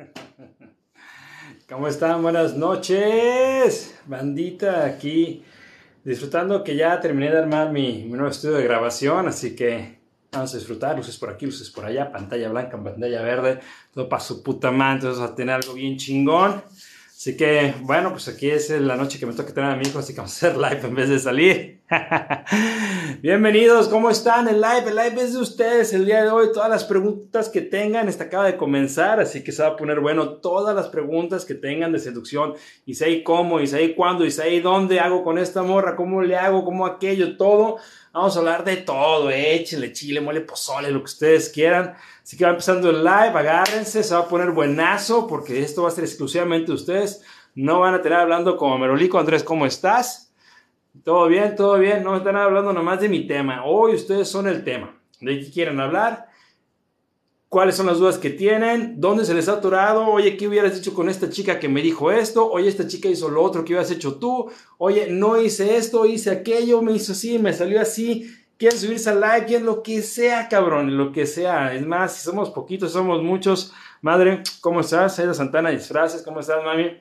¿Cómo están? Buenas noches, bandita, aquí disfrutando que ya terminé de armar mi nuevo estudio de grabación, así que vamos a disfrutar, luces por aquí, luces por allá, pantalla blanca, pantalla verde, todo para su puta madre, entonces vamos a tener algo bien chingón. Así que, bueno, pues aquí es la noche que me toca tener a mi hijo, así que vamos a hacer live en vez de salir. Bienvenidos, ¿cómo están? El live es de ustedes el día de hoy. Todas las preguntas que tengan, esta acaba de comenzar, así que se va a poner bueno. Todas las preguntas que tengan de seducción, y sé ahí cómo, y sé ahí cuándo, y sé ahí dónde hago con esta morra, cómo le hago, cómo aquello, todo. Vamos a hablar de todo, échenle chile, mole, pozole, lo que ustedes quieran. Así que va empezando el live, agárrense, se va a poner buenazo porque esto va a ser exclusivamente de ustedes. No van a tener hablando como Merolico. Andrés, ¿cómo estás? Todo bien, no están hablando nomás de mi tema. Hoy ustedes son el tema. ¿De qué quieren hablar? ¿Cuáles son las dudas que tienen? ¿Dónde se les ha atorado? Oye, ¿qué hubieras hecho con esta chica que me dijo esto? Oye, esta chica hizo lo otro que hubieras hecho tú. Oye, no hice esto, hice aquello, me hizo así, me salió así. ¿Quieren subirse al like? ¿Quieren lo que sea, cabrón? Lo que sea. Es más, si somos poquitos, somos muchos. Madre, ¿cómo estás? Aida Santana Disfraces, ¿cómo estás, mami?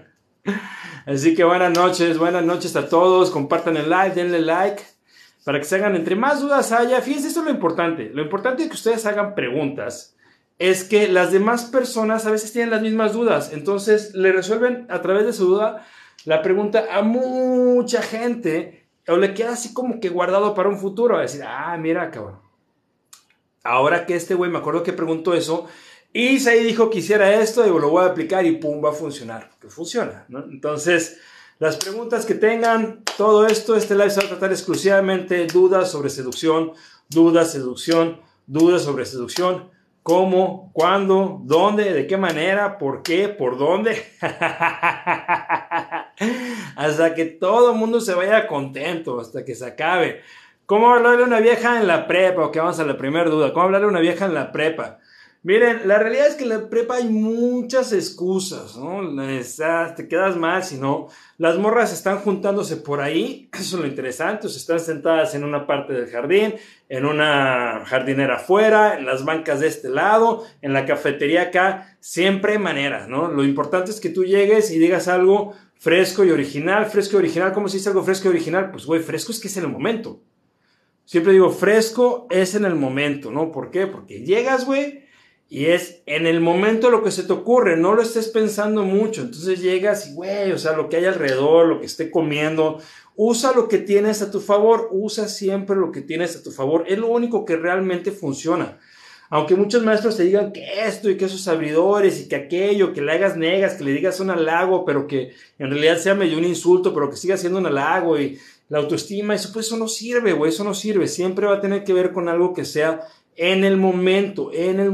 Así que buenas noches a todos. Compartan el live, denle like. Para que se hagan, entre más dudas haya, fíjense, esto es lo importante. Lo importante de que ustedes hagan preguntas es que las demás personas a veces tienen las mismas dudas. Entonces, le resuelven a través de su duda la pregunta a mucha gente o le queda así como que guardado para un futuro. A decir, mira, cabrón. Ahora que este güey me acuerdo que preguntó eso y Said dijo que hiciera esto y lo voy a aplicar y pum, va a funcionar. Que funciona, ¿no? Entonces, las preguntas que tengan, todo esto, este live se va a tratar exclusivamente dudas sobre seducción, dudas sobre seducción, cómo, cuándo, dónde, de qué manera, por qué, por dónde. Hasta que todo el mundo se vaya contento, hasta que se acabe. ¿Cómo hablarle a una vieja en la prepa? Ok, vamos a la primera duda. ¿Cómo hablarle a una vieja en la prepa? Miren, la realidad es que en la prepa hay muchas excusas, ¿no? Te quedas mal si no. Las morras están juntándose por ahí, eso es lo interesante, o sea, están sentadas en una parte del jardín, en una jardinera afuera, en las bancas de este lado, en la cafetería acá, siempre hay maneras, ¿no? Lo importante es que tú llegues y digas algo fresco y original. ¿Cómo se dice algo fresco y original? Pues, güey, fresco es que es en el momento. Siempre digo, fresco es en el momento, ¿no? ¿Por qué? Porque llegas, güey, y es en el momento lo que se te ocurre, no lo estés pensando mucho. Entonces llegas y, güey, o sea, lo que hay alrededor, lo que esté comiendo, usa lo que tienes a tu favor, usa siempre lo que tienes a tu favor. Es lo único que realmente funciona. Aunque muchos maestros te digan que esto y que esos abridores y que aquello, que le hagas negas, que le digas un halago, pero que en realidad sea medio un insulto, pero que siga siendo un halago y la autoestima, eso, pues eso no sirve, güey, eso no sirve. Siempre va a tener que ver con algo que sea en el momento.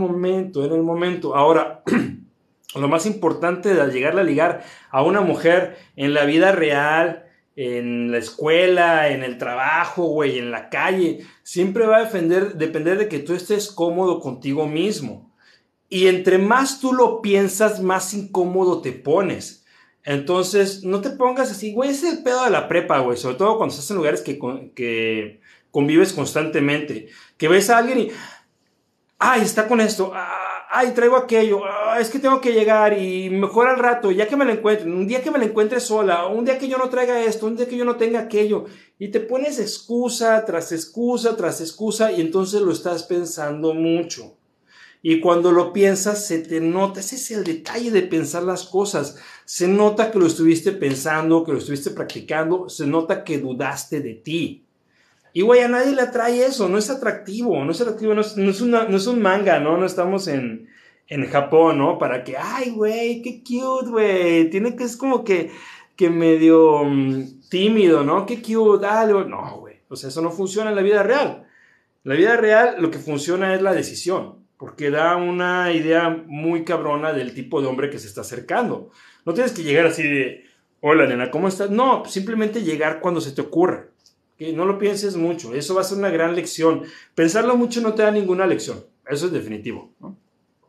Ahora, lo más importante de llegarle a ligar a una mujer en la vida real, en la escuela, en el trabajo, güey, en la calle, siempre va a depender de que tú estés cómodo contigo mismo. Y entre más tú lo piensas, más incómodo te pones. Entonces, no te pongas así, güey, ese es el pedo de la prepa, güey, sobre todo cuando estás en lugares que convives constantemente, que ves a alguien y, está con esto, traigo aquello, es que tengo que llegar y mejor al rato, ya que me la encuentre, un día que me la encuentre sola, un día que yo no traiga esto, un día que yo no tenga aquello, y te pones excusa tras excusa, y entonces lo estás pensando mucho. Y cuando lo piensas, se te nota, ese es el detalle de pensar las cosas, se nota que lo estuviste pensando, que lo estuviste practicando, se nota que dudaste de ti. Y güey, a nadie le atrae eso, no es atractivo, no es un manga, ¿no? No estamos en Japón, ¿no? Para que, ay, güey, qué cute, güey, tiene que, es como que medio tímido, ¿no? Qué cute, dale, no, güey, o sea, eso no funciona en la vida real. En la vida real lo que funciona es la decisión, porque da una idea muy cabrona del tipo de hombre que se está acercando. No tienes que llegar así de, hola, nena, ¿cómo estás? No, simplemente llegar cuando se te ocurra. Que no lo pienses mucho, eso va a ser una gran lección. Pensarlo mucho no te da ninguna lección, eso es definitivo, ¿no?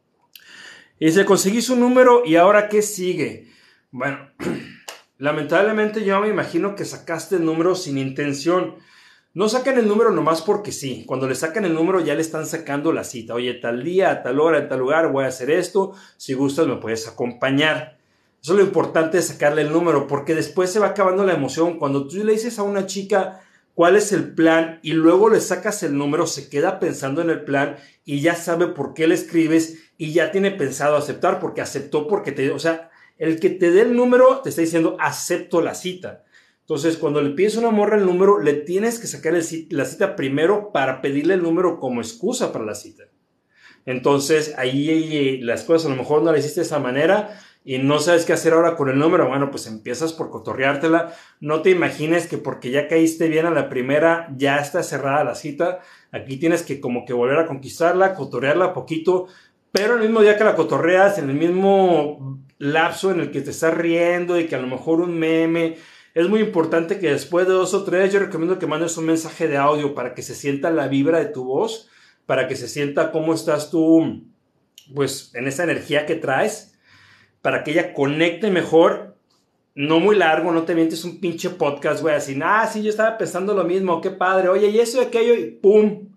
Y se conseguí su número y ahora ¿qué sigue? Bueno, lamentablemente yo me imagino que sacaste el número sin intención. No sacan el número nomás porque sí. Cuando le sacan el número ya le están sacando la cita. Oye, tal día, a tal hora, en tal lugar voy a hacer esto. Si gustas me puedes acompañar. Eso es lo importante de sacarle el número, porque después se va acabando la emoción. Cuando tú le dices a una chica cuál es el plan y luego le sacas el número, se queda pensando en el plan y ya sabe por qué le escribes y ya tiene pensado aceptar porque aceptó porque te... O sea, el que te dé el número te está diciendo acepto la cita. Entonces, cuando le pides a una morra el número, le tienes que sacar la cita primero para pedirle el número como excusa para la cita. Entonces, ahí las cosas a lo mejor no las hiciste de esa manera y no sabes qué hacer ahora con el número. Bueno, pues empiezas por cotorreártela. No te imagines que porque ya caíste bien a la primera, ya está cerrada la cita. Aquí tienes que como que volver a conquistarla, cotorrearla poquito, pero el mismo día que la cotorreas, en el mismo lapso en el que te estás riendo y que a lo mejor un meme... Es muy importante que después de 2 o 3, yo recomiendo que mandes un mensaje de audio para que se sienta la vibra de tu voz, para que se sienta cómo estás tú, pues, en esa energía que traes, para que ella conecte mejor. No muy largo, no te mientes un pinche podcast, güey, así, sí, yo estaba pensando lo mismo, qué padre, oye, y eso y aquello, y pum,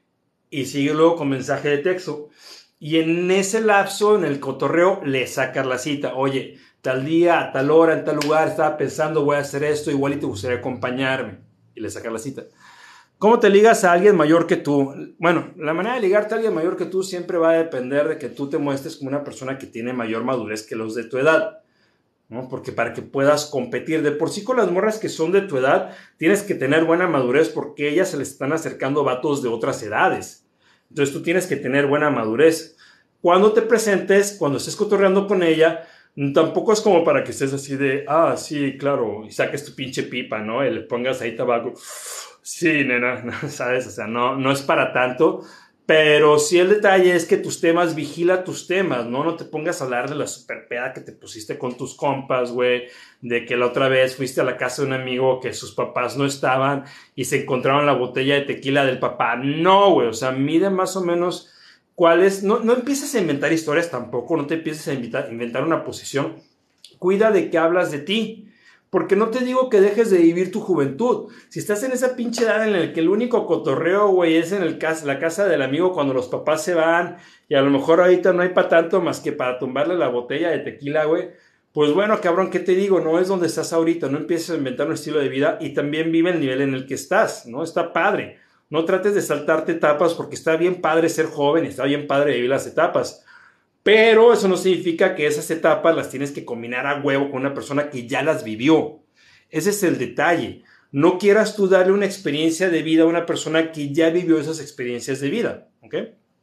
y sigue luego con mensaje de texto. Y en ese lapso, en el cotorreo, le sacas la cita. Oye, tal día, a tal hora, en tal lugar, estaba pensando, voy a hacer esto, igual y te gustaría acompañarme. Y le sacas la cita. ¿Cómo te ligas a alguien mayor que tú? Bueno, la manera de ligarte a alguien mayor que tú siempre va a depender de que tú te muestres como una persona que tiene mayor madurez que los de tu edad, ¿no? Porque para que puedas competir de por sí con las morras que son de tu edad, tienes que tener buena madurez porque ellas se les están acercando vatos de otras edades. Entonces tú tienes que tener buena madurez. Cuando te presentes, cuando estés cotorreando con ella, tampoco es como para que estés así de, sí, claro, y saques tu pinche pipa, ¿no? Y le pongas ahí tabaco. Sí, nena, no, ¿sabes? O sea, no es para tanto. Pero sí el detalle es que tus temas, vigila tus temas, ¿no? No te pongas a hablar de la super peda que te pusiste con tus compas, güey. De que la otra vez fuiste a la casa de un amigo que sus papás no estaban y se encontraron la botella de tequila del papá. No, güey, o sea, mide más o menos cuál es. No empieces a inventar historias tampoco, no te empieces a inventar una posición. Cuida de que hablas de ti. Porque no te digo que dejes de vivir tu juventud. Si estás en esa pinche edad en la que el único cotorreo, güey, es en la casa del amigo cuando los papás se van y a lo mejor ahorita no hay para tanto más que para tumbarle la botella de tequila, güey. Pues bueno, cabrón, ¿qué te digo? No es donde estás ahorita. No empieces a inventar un estilo de vida y también vive el nivel en el que estás, ¿no? Está padre. No trates de saltarte etapas porque está bien padre ser joven, está bien padre vivir las etapas. Pero eso no significa que esas etapas las tienes que combinar a huevo con una persona que ya las vivió. Ese es el detalle. No quieras tú darle una experiencia de vida a una persona que ya vivió esas experiencias de vida. ¿Ok?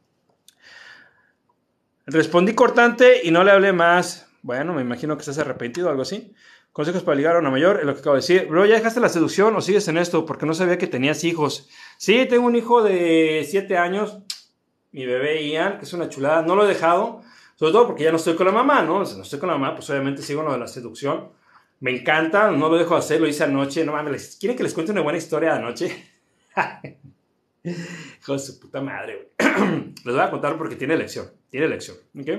Respondí cortante y no le hablé más. Bueno, me imagino que estás arrepentido o algo así. Consejos para ligar a una mayor, es lo que acabo de decir. Bro, ¿ya dejaste la seducción o sigues en esto? Porque no sabía que tenías hijos. Sí, tengo un hijo de 7 años. Mi bebé Ian, que es una chulada. No lo he dejado. Sobre todo porque ya no estoy con la mamá, ¿no? Si no estoy con la mamá, pues obviamente sigo en lo de la seducción. Me encanta, no lo dejo de hacer, lo hice anoche. No mames, ¿quieren que les cuente una buena historia de anoche? Hijo de su puta madre, güey. Les voy a contar porque tiene lección. Tiene lección, ¿ok?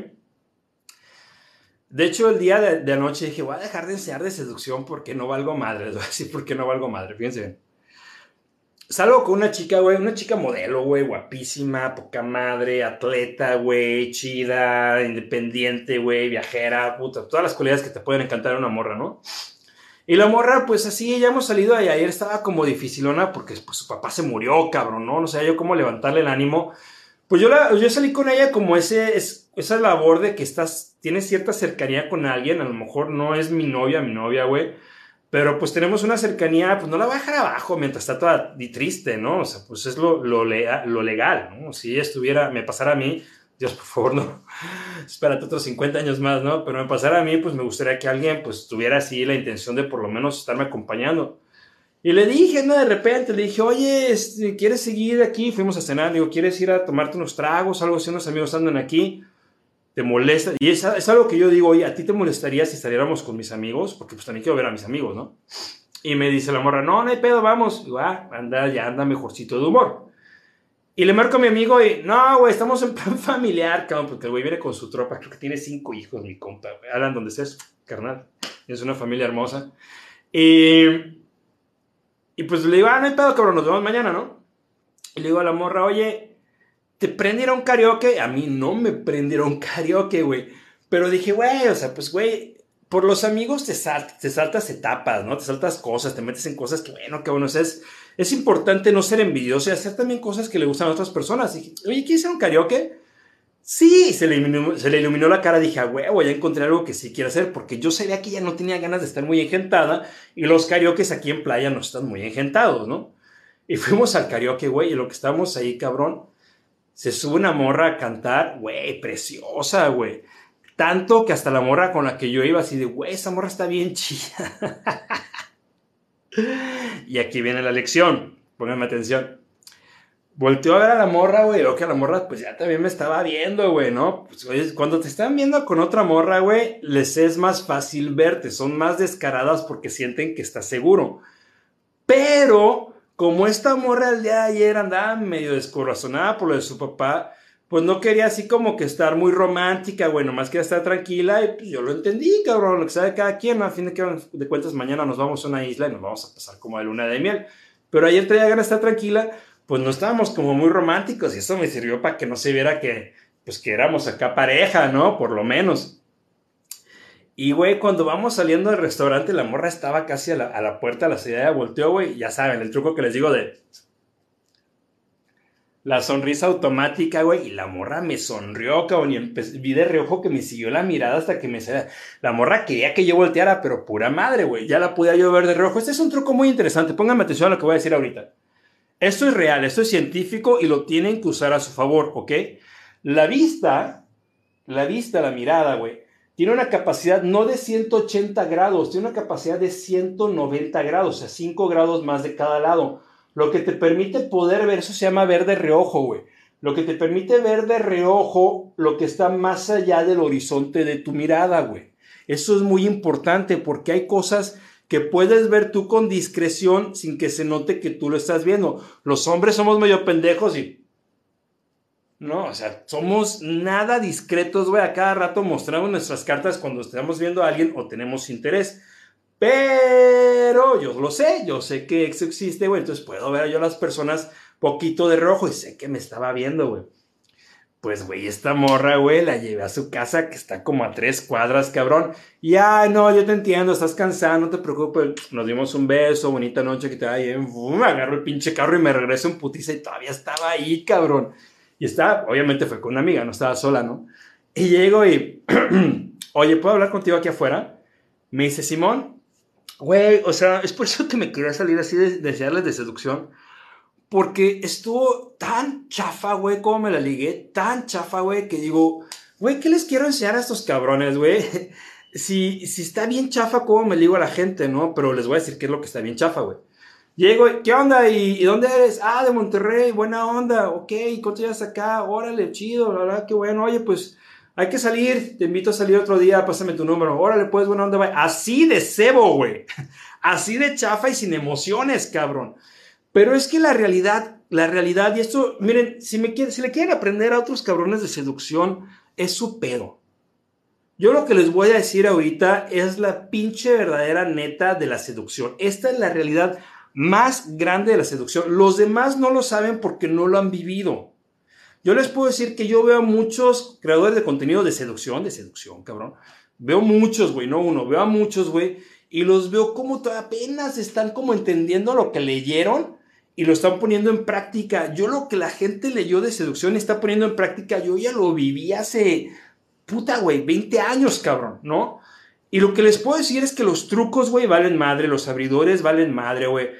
De hecho, el día de anoche dije, voy a dejar de enseñar de seducción porque no valgo madre. Les voy a decir por qué no valgo madre. Fíjense bien. Salgo con una chica, güey, una chica modelo, güey, guapísima, poca madre, atleta, güey, chida, independiente, güey, viajera, puta, todas las cualidades que te pueden encantar a una morra, ¿no? Y la morra, pues así, ya hemos salido y ayer estaba como dificilona porque pues, su papá se murió, cabrón, ¿no? No sé yo cómo levantarle el ánimo. Pues yo salí con ella como esa labor de que tienes cierta cercanía con alguien, a lo mejor no es mi novia, güey. Pero pues tenemos una cercanía, pues no la voy a dejar abajo mientras está toda triste, ¿no? O sea, pues es lo legal, ¿no? Si ella me pasara a mí, Dios, por favor, no, espérate otros 50 años más, ¿no? Pero me pasara a mí, pues me gustaría que alguien, pues tuviera así la intención de por lo menos estarme acompañando. Y le dije, ¿no? De repente, le dije, oye, ¿quieres seguir aquí? Fuimos a cenar, digo, ¿quieres ir a tomarte unos tragos? Algo así, unos amigos andan aquí. ¿Te molesta? Y es algo que yo digo, oye, ¿a ti te molestaría si saliéramos con mis amigos? Porque pues también quiero ver a mis amigos, ¿no? Y me dice la morra, no hay pedo, vamos. Digo, ya anda mejorcito de humor. Y le marco a mi amigo y, no, güey, estamos en plan familiar, cabrón, porque el güey viene con su tropa, creo que tiene 5 hijos, mi compa, güey. Alan, donde estés, carnal. Es una familia hermosa. Y Y pues le digo, no hay pedo, cabrón, nos vemos mañana, ¿no? Y le digo a la morra, oye, ¿te prendieron karaoke? A mí no me prendieron karaoke, güey. Pero dije, güey, o sea, pues, güey, por los amigos te saltas etapas, ¿no? Te saltas cosas, te metes en cosas que, bueno, o sea, es importante no ser envidioso y hacer también cosas que le gustan a otras personas. Y dije, oye, ¿quieres hacer un karaoke? Sí, se le iluminó la cara. Dije, güey, ya encontré algo que sí quiero hacer, porque yo sabía que ella no tenía ganas de estar muy engentada y los karaokes aquí en playa no están muy engentados, ¿no? Y fuimos al karaoke, güey, y lo que estábamos ahí, cabrón, se sube una morra a cantar, güey, preciosa, güey. Tanto que hasta la morra con la que yo iba así de, güey, esa morra está bien chida. Y aquí viene la lección, pónganme atención. Volteó a ver a la morra, güey, veo que la morra pues ya también me estaba viendo, güey, ¿no? Pues, oye, cuando te están viendo con otra morra, güey, les es más fácil verte, son más descaradas porque sienten que estás seguro. Pero, como esta morra el día de ayer andaba medio descorazonada por lo de su papá, pues no quería así como que estar muy romántica, güey, nomás quería estar tranquila y pues yo lo entendí, cabrón, lo que sabe cada quien, ¿no? A fin de cuentas mañana nos vamos a una isla y nos vamos a pasar como de luna de miel. Pero ayer traía ganas de estar tranquila, pues no estábamos como muy románticos y eso me sirvió para que no se viera que, pues que éramos acá pareja, ¿no? Por lo menos. Y, güey, cuando vamos saliendo del restaurante, la morra estaba casi a la puerta, a la salida, volteó, güey, ya saben, el truco que les digo de la sonrisa automática, güey, y la morra me sonrió, cabrón, y vi de reojo que me siguió la mirada hasta que me... La morra quería que yo volteara, pero pura madre, güey, ya la podía yo ver de reojo. Este es un truco muy interesante, pónganme atención a lo que voy a decir ahorita. Esto es real, esto es científico y lo tienen que usar a su favor, ¿ok? La vista, la mirada, güey, tiene una capacidad no de 180 grados, tiene una capacidad de 190 grados, o sea, 5 grados más de cada lado. Lo que te permite poder ver, eso se llama ver de reojo, güey. Lo que te permite ver de reojo lo que está más allá del horizonte de tu mirada, güey. Eso es muy importante porque hay cosas que puedes ver tú con discreción sin que se note que tú lo estás viendo. Los hombres somos medio pendejos y... No, o sea, somos nada discretos, güey. A cada rato mostramos nuestras cartas cuando estamos viendo a alguien o tenemos interés. Pero yo lo sé, yo sé que eso existe, güey. Entonces puedo ver yo a las personas poquito de rojo y sé que me estaba viendo, güey. Pues, güey, esta morra, güey, la llevé a su casa que está como a 3 cuadras, cabrón. Y, ay, no, yo te entiendo, estás cansado, no te preocupes. Nos dimos un beso, bonita noche, que te vaya bien. Me agarro el pinche carro y me regreso en putiza y todavía estaba ahí, cabrón. Y estaba, obviamente fue con una amiga, no estaba sola, ¿no? Y llego y, oye, ¿puedo hablar contigo aquí afuera? Me dice, Simón, güey, o sea, es por eso que me quería salir así de desearles de seducción. Porque estuvo tan chafa, güey, como me la ligué, tan chafa, güey, que digo, güey, ¿qué les quiero enseñar a estos cabrones, güey? Si está bien chafa, ¿cómo me ligo a la gente, no? Pero les voy a decir qué es lo que está bien chafa, güey. Llego, ¿qué onda? ¿Y dónde eres? Ah, de Monterrey, buena onda, ok, ¿cuánto llevas acá? Órale, chido, la verdad, qué bueno, oye, pues hay que salir, te invito a salir otro día, pásame tu número, órale, pues, buena onda, bye. Así de cebo, güey, así de chafa y sin emociones, cabrón. Pero es que la realidad, y esto, miren, si le quieren aprender a otros cabrones de seducción, es su pedo. Yo lo que les voy a decir ahorita es la pinche verdadera neta de la seducción. Esta es la realidad más grande de la seducción. Los demás no lo saben porque no lo han vivido. Yo les puedo decir que yo veo a muchos creadores de contenido de seducción, cabrón. Veo muchos, güey, no uno, veo a muchos, güey, y los veo como apenas están como entendiendo lo que leyeron y lo están poniendo en práctica. Yo lo que la gente leyó de seducción y está poniendo en práctica, yo ya lo viví hace, puta, güey, 20 años, cabrón, ¿no? Y lo que les puedo decir es que los trucos, güey, valen madre, los abridores valen madre, güey.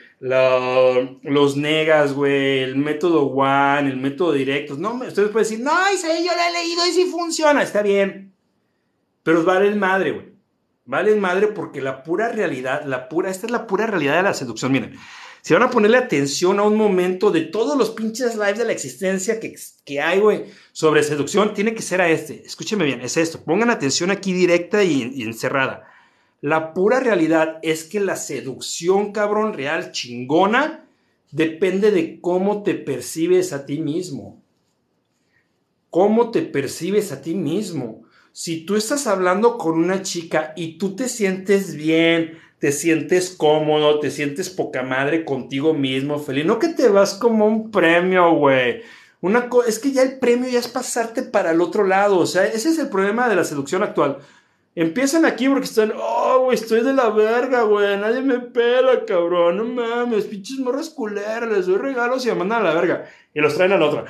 Los negas, güey, el método one, el método directos. No, ustedes pueden decir, no, ese yo lo he leído y sí funciona, está bien. Pero valen madre, güey. Valen madre porque la pura realidad, esta es la pura realidad de la seducción. Miren, si van a ponerle atención a un momento de todos los pinches lives de la existencia que hay, güey, sobre seducción, tiene que ser a este. Escúcheme bien, es esto. Pongan atención aquí directa y encerrada. La pura realidad es que la seducción, cabrón, real, chingona, depende de cómo te percibes a ti mismo. ¿Cómo te percibes a ti mismo? Si tú estás hablando con una chica y tú te sientes bien, te sientes cómodo, te sientes poca madre contigo mismo, feliz. No que te vas como un premio, güey. Es que ya el premio ya es pasarte para el otro lado. O sea, ese es el problema de la seducción actual. Empiezan aquí porque están, oh, güey, estoy de la verga, güey, nadie me pela, cabrón, no mames, pinches morras culeras, les doy regalos y me mandan a la verga. Y los traen a la otra,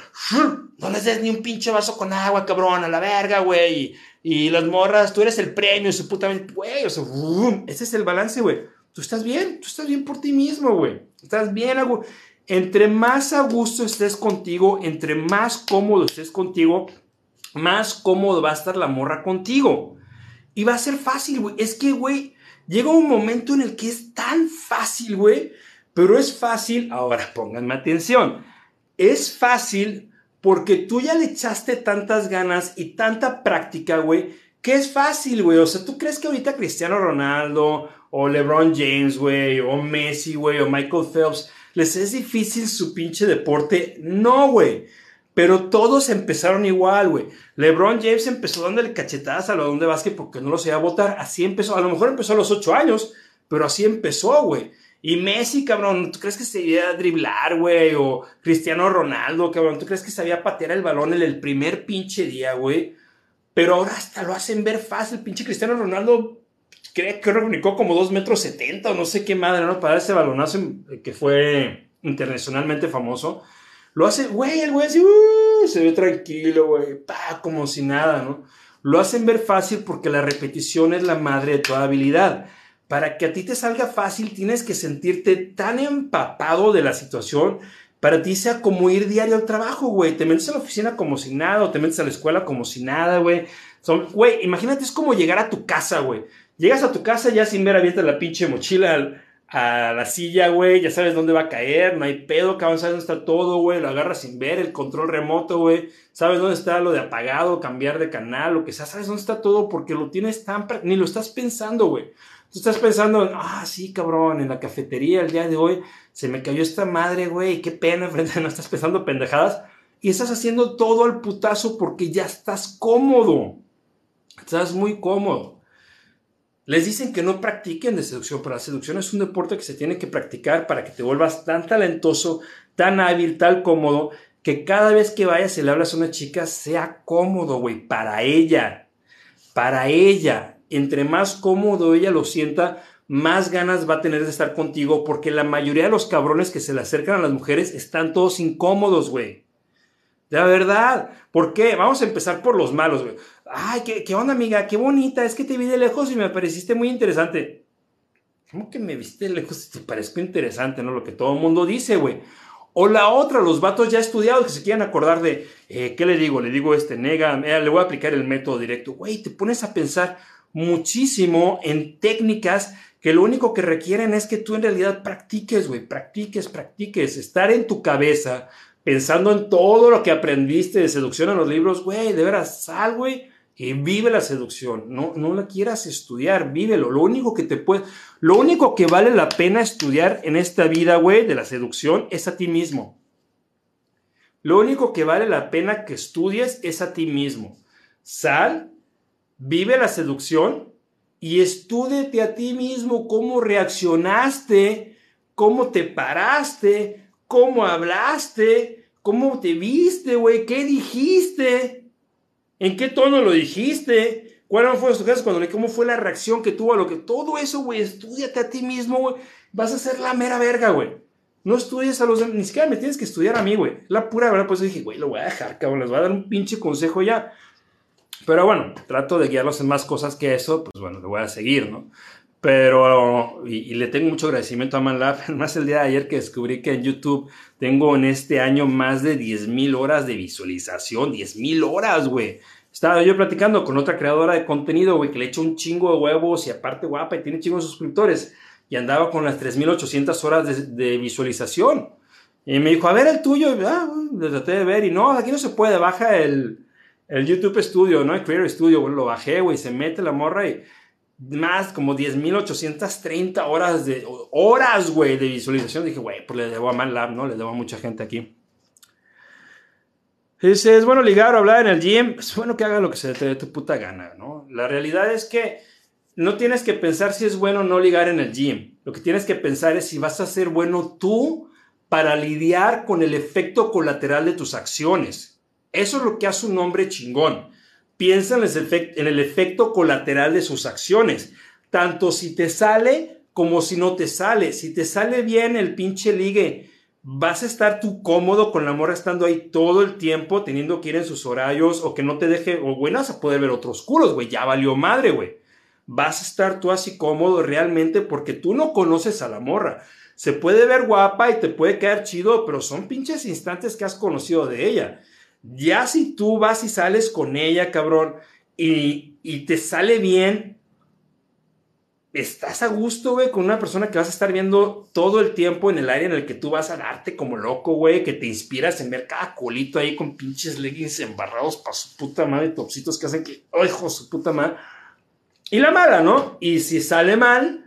no les des ni un pinche vaso con agua, cabrón, a la verga, güey. Y las morras, tú eres el premio, su puta, güey, o sea, ese es el balance, güey. Tú estás bien por ti mismo, güey. Estás bien, entre más a gusto estés contigo, entre más cómodo estés contigo, más cómodo va a estar la morra contigo. Y va a ser fácil, güey. Es que, güey, llega un momento en el que es tan fácil, güey. Pero es fácil, ahora pónganme atención. Es fácil porque tú ya le echaste tantas ganas y tanta práctica, güey, que es fácil, güey. O sea, ¿tú crees que ahorita Cristiano Ronaldo o LeBron James, güey, o Messi, güey, o Michael Phelps, les es difícil su pinche deporte? No, güey. Pero todos empezaron igual, güey. LeBron James empezó dándole cachetadas al balón de básquet porque no lo sabía botar. Así empezó. A lo mejor empezó a los 8 años, pero así empezó, güey. Y Messi, cabrón, ¿tú crees que sabía driblar, güey? O Cristiano Ronaldo, cabrón, ¿tú crees que sabía patear el balón en el primer pinche día, güey? Pero ahora hasta lo hacen ver fácil. Pinche Cristiano Ronaldo creo que reunió como 2,70 m o no sé qué madre, ¿no? Para ese balonazo que fue internacionalmente famoso. Lo hace, güey, el güey así, se ve tranquilo, güey, como si nada, ¿no? Lo hacen ver fácil porque la repetición es la madre de toda habilidad. Para que a ti te salga fácil, tienes que sentirte tan empapado de la situación, para ti sea como ir diario al trabajo, güey. Te metes a la oficina como si nada, o te metes a la escuela como si nada, güey. Güey, imagínate, es como llegar a tu casa, güey. Llegas a tu casa ya sin ver abierta la pinche mochila a la silla, güey, ya sabes dónde va a caer, no hay pedo, cabrón, sabes dónde está todo, güey, lo agarras sin ver, el control remoto, güey, sabes dónde está lo de apagado, cambiar de canal, lo que sea, sabes dónde está todo porque lo tienes ni lo estás pensando, güey. Tú estás pensando, sí, cabrón, en la cafetería el día de hoy se me cayó esta madre, güey, qué pena, frente, no estás pensando pendejadas y estás haciendo todo al putazo porque ya estás cómodo, estás muy cómodo. Les dicen que no practiquen de seducción, pero la seducción es un deporte que se tiene que practicar para que te vuelvas tan talentoso, tan hábil, tan cómodo, que cada vez que vayas y le hablas a una chica sea cómodo, güey, para ella. Para ella. Entre más cómodo ella lo sienta, más ganas va a tener de estar contigo, porque la mayoría de los cabrones que se le acercan a las mujeres están todos incómodos, güey. La verdad. ¿Por qué? Vamos a empezar por los malos, güey. Ay, ¿qué onda, amiga? Qué bonita. Es que te vi de lejos y me pareciste muy interesante. ¿Cómo que me viste de lejos y te parezco interesante, no? Lo que todo el mundo dice, güey. O la otra, los vatos ya estudiados que se quieren acordar de, ¿qué le digo? Le digo, nega, le voy a aplicar el método directo. Güey, te pones a pensar muchísimo en técnicas que lo único que requieren es que tú en realidad practiques, güey. Practiques. Estar en tu cabeza pensando en todo lo que aprendiste de seducción en los libros, güey, de veras, sal, güey, y vive la seducción. No la quieras estudiar, vívelo. Lo único que vale la pena estudiar en esta vida, güey, de la seducción es a ti mismo. Lo único que vale la pena que estudies es a ti mismo. Sal, vive la seducción y estúdiate a ti mismo cómo reaccionaste, cómo te paraste, cómo hablaste, cómo te viste, güey, qué dijiste, en qué tono lo dijiste, cuáles fueron tus casos cómo fue la reacción que tuvo a lo que... Todo eso, güey, estúdiate a ti mismo, güey. Vas a ser la mera verga, güey. No estudies a los demás, ni siquiera me tienes que estudiar a mí, güey. La pura verdad, pues dije, güey, lo voy a dejar, cabrón, les voy a dar un pinche consejo ya. Pero bueno, trato de guiarlos en más cosas que eso, pues bueno, le voy a seguir, ¿no? Pero, y le tengo mucho agradecimiento a ManLab, más el día de ayer que descubrí que en YouTube tengo en este año más de 10,000 horas de visualización, 10,000 horas, güey. Estaba yo platicando con otra creadora de contenido, güey, que le echa un chingo de huevos y aparte guapa y tiene chingos de suscriptores. Y andaba con las 3,800 horas de visualización. Y me dijo, a ver el tuyo. Lo traté de ver y no, aquí no se puede, baja el YouTube Studio, ¿no? El Creator Studio, güey, lo bajé, güey, se mete la morra y más como 10,830 horas, güey, de visualización. Dije, güey, pues le debo a ManLab, ¿no? Le debo a mucha gente aquí. Dice, es bueno ligar o hablar en el gym. Es bueno que hagas lo que se te dé tu puta gana, ¿no? La realidad es que no tienes que pensar si es bueno o no ligar en el gym. Lo que tienes que pensar es si vas a ser bueno tú para lidiar con el efecto colateral de tus acciones. Eso es lo que hace un hombre chingón. Piensa en el efecto colateral de sus acciones. Tanto si te sale como si no te sale. Si te sale bien el pinche ligue, vas a estar tú cómodo con la morra estando ahí todo el tiempo, teniendo que ir en sus horarios, o que no te deje, o güey, no vas a poder ver otros culos, güey, ya valió madre, güey. Vas a estar tú así cómodo realmente porque tú no conoces a la morra. Se puede ver guapa y te puede quedar chido, pero son pinches instantes que has conocido de ella. Ya si tú vas y sales con ella, cabrón, y te sale bien, estás a gusto, güey, con una persona que vas a estar viendo todo el tiempo en el área en el que tú vas a darte como loco, güey, que te inspiras en ver cada culito ahí con pinches leggings embarrados para su puta madre, topsitos que hacen que, ¡ay, hijo de su puta madre! Y la mala, ¿no? Y si sale mal,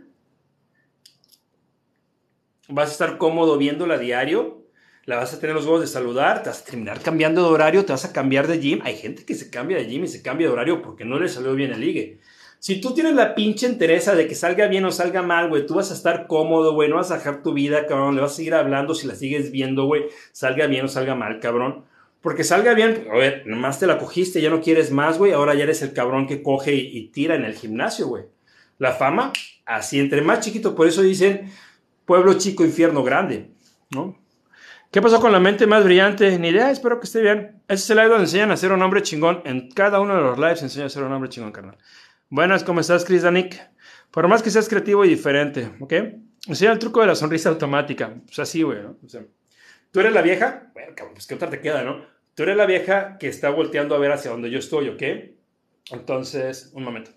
vas a estar cómodo viéndola a diario, la vas a tener los huevos de saludar, te vas a terminar cambiando de horario, te vas a cambiar de gym. Hay gente que se cambia de gym y se cambia de horario porque no le salió bien el ligue. Si tú tienes la pinche entereza de que salga bien o salga mal, güey, tú vas a estar cómodo, güey, no vas a dejar tu vida, cabrón, le vas a seguir hablando si la sigues viendo, güey, salga bien o salga mal, cabrón. Porque salga bien, a ver, nomás te la cogiste, ya no quieres más, güey, ahora ya eres el cabrón que coge y tira en el gimnasio, güey. La fama, así, entre más chiquito, por eso dicen pueblo chico, infierno grande, ¿no? ¿Qué pasó con la mente más brillante? Ni idea, espero que esté bien. Ese es el live donde enseñan a ser un hombre chingón. En cada uno de los lives enseñan a ser un hombre chingón, carnal. Buenas, ¿cómo estás, Chris Danik? Por más que seas creativo y diferente, ¿ok? Enseña el truco de la sonrisa automática. Pues así, güey, ¿no? O sea, tú eres la vieja, bueno, cabrón, pues qué otra te queda, ¿no? Tú eres la vieja que está volteando a ver hacia donde yo estoy, ¿ok? Entonces, un momento.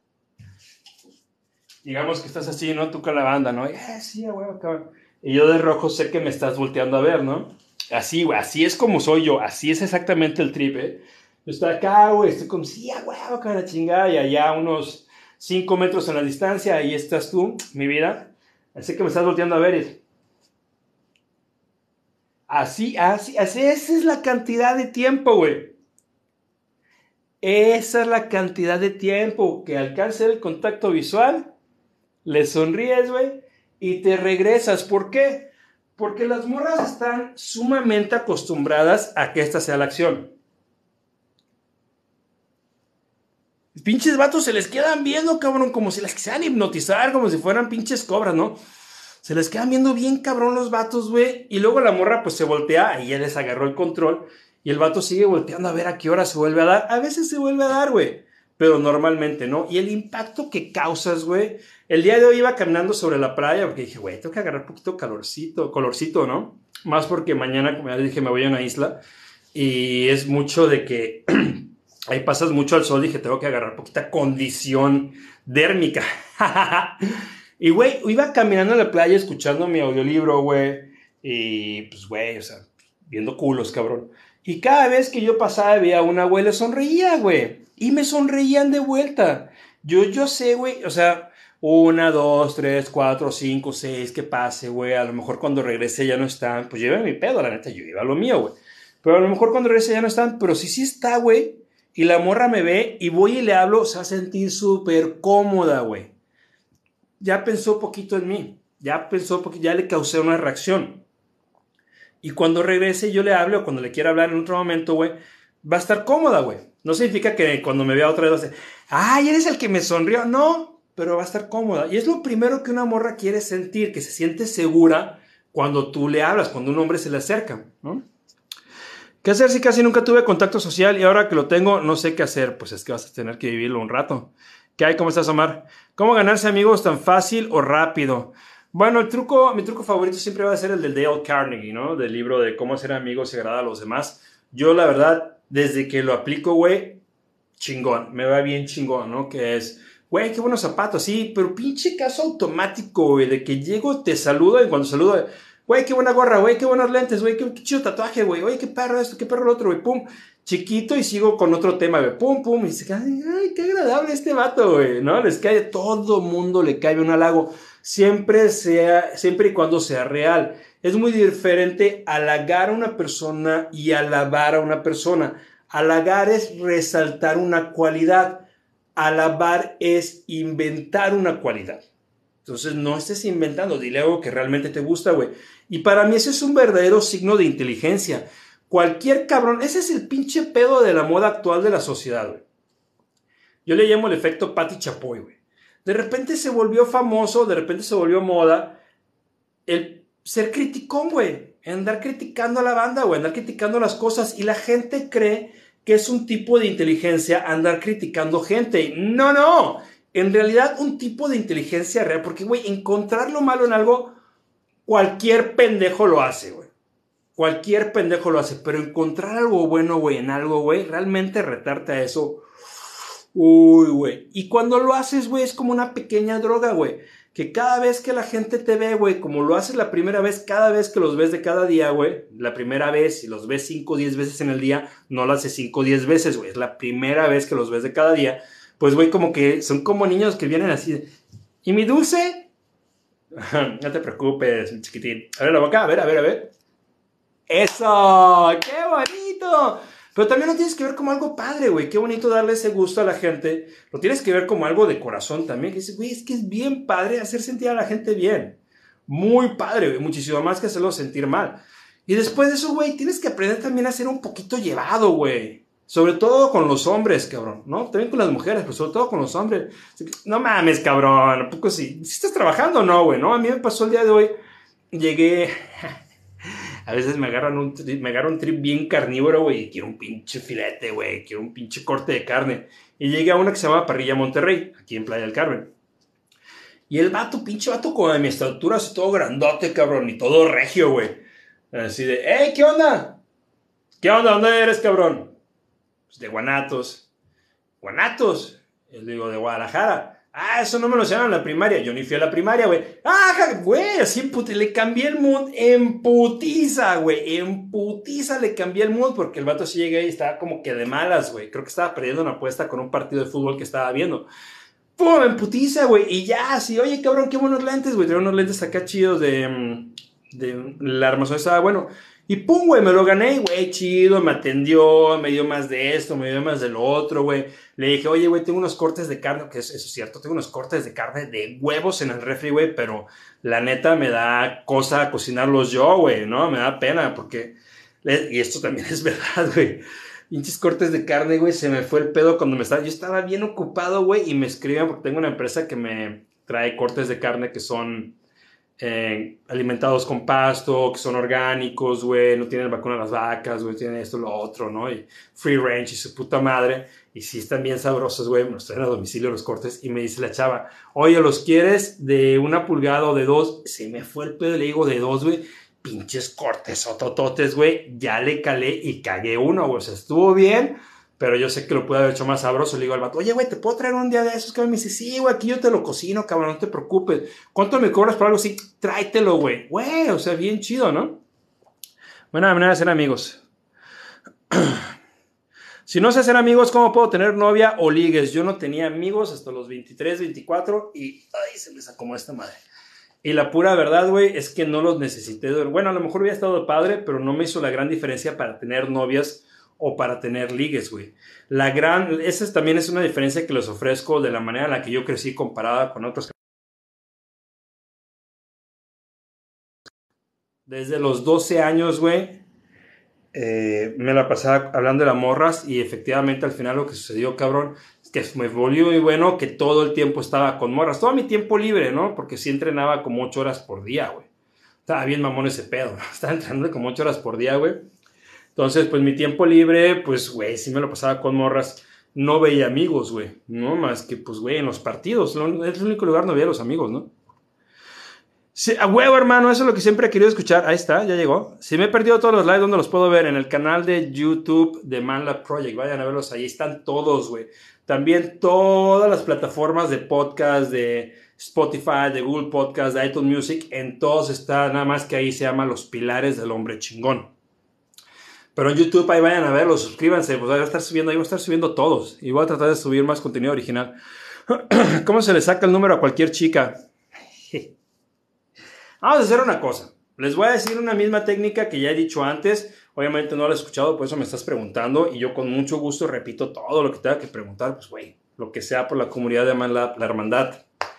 Digamos que estás así, ¿no? Tú con la banda, ¿no? Sí, güey, cabrón. Y yo de rojo sé que me estás volteando a ver, ¿no? Así, güey, así es como soy yo, así es exactamente el trip, ¿eh? Yo estoy acá, güey, estoy como, sí, güey, cara chingada, y allá unos 5 metros en la distancia, ahí estás tú, mi vida. Así que me estás volteando a ver y... Así, esa es la cantidad de tiempo, güey. Esa es la cantidad de tiempo que alcance el contacto visual, le sonríes, güey, y te regresas. ¿Por qué? Porque las morras están sumamente acostumbradas a que esta sea la acción. Pinches vatos se les quedan viendo, cabrón, como si las quisieran hipnotizar, como si fueran pinches cobras, ¿no? Se les quedan viendo bien cabrón los vatos, güey. Y luego la morra pues se voltea y ya les agarró el control. Y el vato sigue volteando a ver a qué hora se vuelve a dar. A veces se vuelve a dar, güey. Pero normalmente no. Y el impacto que causas, güey. El día de hoy iba caminando sobre la playa porque dije, güey, tengo que agarrar un poquito colorcito, ¿no? Más porque mañana, como ya dije, me voy a una isla. Y es mucho de que ahí pasas mucho al sol. Dije, tengo que agarrar poquita condición dérmica. Y, güey, iba caminando en la playa escuchando mi audiolibro, güey. Y, pues, güey, o sea, viendo culos, cabrón. Y cada vez que yo pasaba, veía a una, güey, le sonreía, güey. Y me sonreían de vuelta. Yo sé, güey, o sea, 1, 2, 3, 4, 5, 6, que pase, güey. A lo mejor cuando regrese ya no están. Pues yo iba a mi pedo, la neta, yo iba a lo mío, güey. Pero a lo mejor cuando regrese ya no están. Pero sí está, güey. Y la morra me ve y voy y le hablo, se va a sentir súper cómoda, güey. Ya pensó poquito en mí, ya pensó poquito, ya le causé una reacción. Y cuando regrese yo le hablo, o cuando le quiera hablar en otro momento, güey, va a estar cómoda, güey. No significa que cuando me vea otra vez va a ser, ¡ay, eres el que me sonrió! No, pero va a estar cómoda. Y es lo primero que una morra quiere sentir, que se siente segura cuando tú le hablas, cuando un hombre se le acerca, ¿no? ¿Qué hacer si casi nunca tuve contacto social y ahora que lo tengo no sé qué hacer? Pues es que vas a tener que vivirlo un rato. ¿Qué hay? ¿Cómo estás, Omar? ¿Cómo ganarse amigos tan fácil o rápido? Bueno, mi truco favorito siempre va a ser el del Dale Carnegie, ¿no? Del libro de cómo hacer amigos y agradar a los demás. Yo, la verdad, desde que lo aplico, güey, chingón. Me va bien chingón, ¿no? Que es, güey, qué buenos zapatos, sí, pero pinche caso automático, güey, de que llego, te saludo y cuando saludo, güey, qué buena gorra, güey, qué buenos lentes, güey, qué chido tatuaje, güey, oye, qué perro esto, qué perro lo otro, güey, pum. Chiquito y sigo con otro tema, güey, pum, pum, y se cae, ay, qué agradable este vato, güey, ¿no? Les cae, todo mundo le cae un halago, siempre y cuando sea real. Es muy diferente halagar a una persona y alabar a una persona. Halagar es resaltar una cualidad. alabar es inventar una cualidad. Entonces no estés inventando, dile algo que realmente te gusta, güey. Y para mí ese es un verdadero signo de inteligencia. Cualquier cabrón, ese es el pinche pedo de la moda actual de la sociedad, güey. Yo le llamo el efecto Pati Chapoy, güey. De repente se volvió famoso, de repente se volvió moda el ser criticón, güey. Andar criticando a la banda, güey. Andar criticando las cosas. Y la gente cree que es un tipo de inteligencia andar criticando gente. No, no. En realidad un tipo de inteligencia real. Porque, güey, encontrar lo malo en algo, cualquier pendejo lo hace, güey. Cualquier pendejo lo hace. Pero encontrar algo bueno, güey, en algo, güey, realmente retarte a eso. Uy, güey. Y cuando lo haces, güey, es como una pequeña droga, güey. Que cada vez que la gente te ve, güey, como lo haces la primera vez, cada vez que los ves de cada día, güey, la primera vez, si los ves 5 o 10 veces en el día, no lo haces 5 o 10 veces, güey, es la primera vez que los ves de cada día, pues, güey, como que son como niños que vienen así, ¿y mi dulce? No te preocupes, chiquitín. A ver la boca, a ver, a ver, a ver. ¡Eso! ¡Qué bonito! Pero también lo tienes que ver como algo padre, güey. Qué bonito darle ese gusto a la gente. Lo tienes que ver como algo de corazón también. Que dices, güey, es que es bien padre hacer sentir a la gente bien. Muy padre, güey. Muchísimo más que hacerlo sentir mal. Y después de eso, güey, tienes que aprender también a ser un poquito llevado, güey. Sobre todo con los hombres, cabrón, ¿no? También con las mujeres, pero sobre todo con los hombres. No mames, cabrón. ¿A poco sí? ¿Sí estás trabajando o no, güey? ¿No? A mí me pasó el día de hoy. Llegué... A veces me agarro un trip bien carnívoro, güey, y quiero un pinche filete, güey, quiero un pinche corte de carne. Y llegué a una que se llama Parrilla Monterrey, aquí en Playa del Carmen. Y el vato, pinche vato, como de mi estatura, así todo grandote, cabrón, y todo regio, güey. Así de, ¡hey, qué onda! ¿Qué onda? ¿Dónde eres, cabrón? Pues de Guanatos. ¿Guanatos? Y le digo, de Guadalajara. Ah, eso no me lo enseñaron en la primaria. Yo ni fui a la primaria, güey. Ah, güey, así le cambié el mood en putiza, güey. En putiza le cambié el mood porque el vato así llega y estaba como que de malas, güey. Creo que estaba perdiendo una apuesta con un partido de fútbol que estaba viendo. ¡Pum! En putiza, güey. Y ya, así, oye, cabrón, qué buenos lentes, güey. Tenía unos lentes acá chidos de la armazón estaba bueno. Y pum, güey, me lo gané, güey, chido, me atendió, me dio más de esto, me dio más de lo otro, güey. Le dije, oye, güey, tengo unos cortes de carne, que eso es cierto, tengo unos cortes de carne de huevos en el refri, güey, pero la neta me da cosa cocinarlos yo, güey, ¿no? Me da pena, porque, y esto también es verdad, güey. Pinches cortes de carne, güey, se me fue el pedo cuando yo estaba bien ocupado, güey, y me escriben porque tengo una empresa que me trae cortes de carne que son alimentados con pasto, que son orgánicos, güey, no tienen vacuna a las vacas, güey, tienen esto, lo otro, ¿no? Y free range y su puta madre, y sí están bien sabrosos, güey, me los traen a domicilio los cortes, y me dice la chava, oye, ¿los quieres de 1 pulgada o de 2? Se me fue el pedo, le digo de 2, güey, pinches cortes otototes, güey, ya le calé y cagué uno, güey, o sea, estuvo bien, pero yo sé que lo pude haber hecho más sabroso. Le digo al vato, oye, güey, ¿te puedo traer un día de esos? Cabrón, me dice, sí, güey, aquí yo te lo cocino, cabrón, no te preocupes. ¿Cuánto me cobras por algo así? Tráetelo, güey. Güey, o sea, bien chido, ¿no? Buena manera de ser amigos. Si no sé ser amigos, ¿cómo puedo tener novia o ligues? Yo no tenía amigos hasta los 23, 24 y, ay, se me sacó esta madre. Y la pura verdad, güey, es que no los necesité. Bueno, a lo mejor hubiera estado padre, pero no me hizo la gran diferencia para tener novias o para tener ligues, güey. Esa también es una diferencia que les ofrezco de la manera en la que yo crecí comparada con otros. Desde los 12 años, güey, me la pasaba hablando de las morras y efectivamente al final lo que sucedió, cabrón, es que me volvió muy bueno que todo el tiempo estaba con morras. Todo mi tiempo libre, ¿no? Porque sí entrenaba como 8 horas por día, güey. Estaba bien mamón ese pedo, ¿no? Estaba entrenando como 8 horas por día, güey. Entonces, pues mi tiempo libre, pues, güey, sí me lo pasaba con morras. No veía amigos, güey. No más que, pues, güey, en los partidos. Es el único lugar donde veía a los amigos, ¿no? Sí, a huevo, hermano, eso es lo que siempre he querido escuchar. Ahí está, ya llegó. Si me he perdido todos los lives, ¿dónde los puedo ver? En el canal de YouTube de ManLab Project. Vayan a verlos ahí. Están todos, güey. También todas las plataformas de podcast, de Spotify, de Google Podcast, de iTunes Music. En todos está, nada más que ahí se llama Los Pilares del Hombre Chingón. Pero en YouTube ahí vayan a verlo, suscríbanse, pues voy a estar subiendo todos. Y voy a tratar de subir más contenido original. ¿Cómo se le saca el número a cualquier chica? Vamos a hacer una cosa. Les voy a decir una misma técnica que ya he dicho antes. Obviamente no la he escuchado, por eso me estás preguntando. Y yo con mucho gusto repito todo lo que tenga que preguntar. Pues, güey, lo que sea por la comunidad de ManLab, la hermandad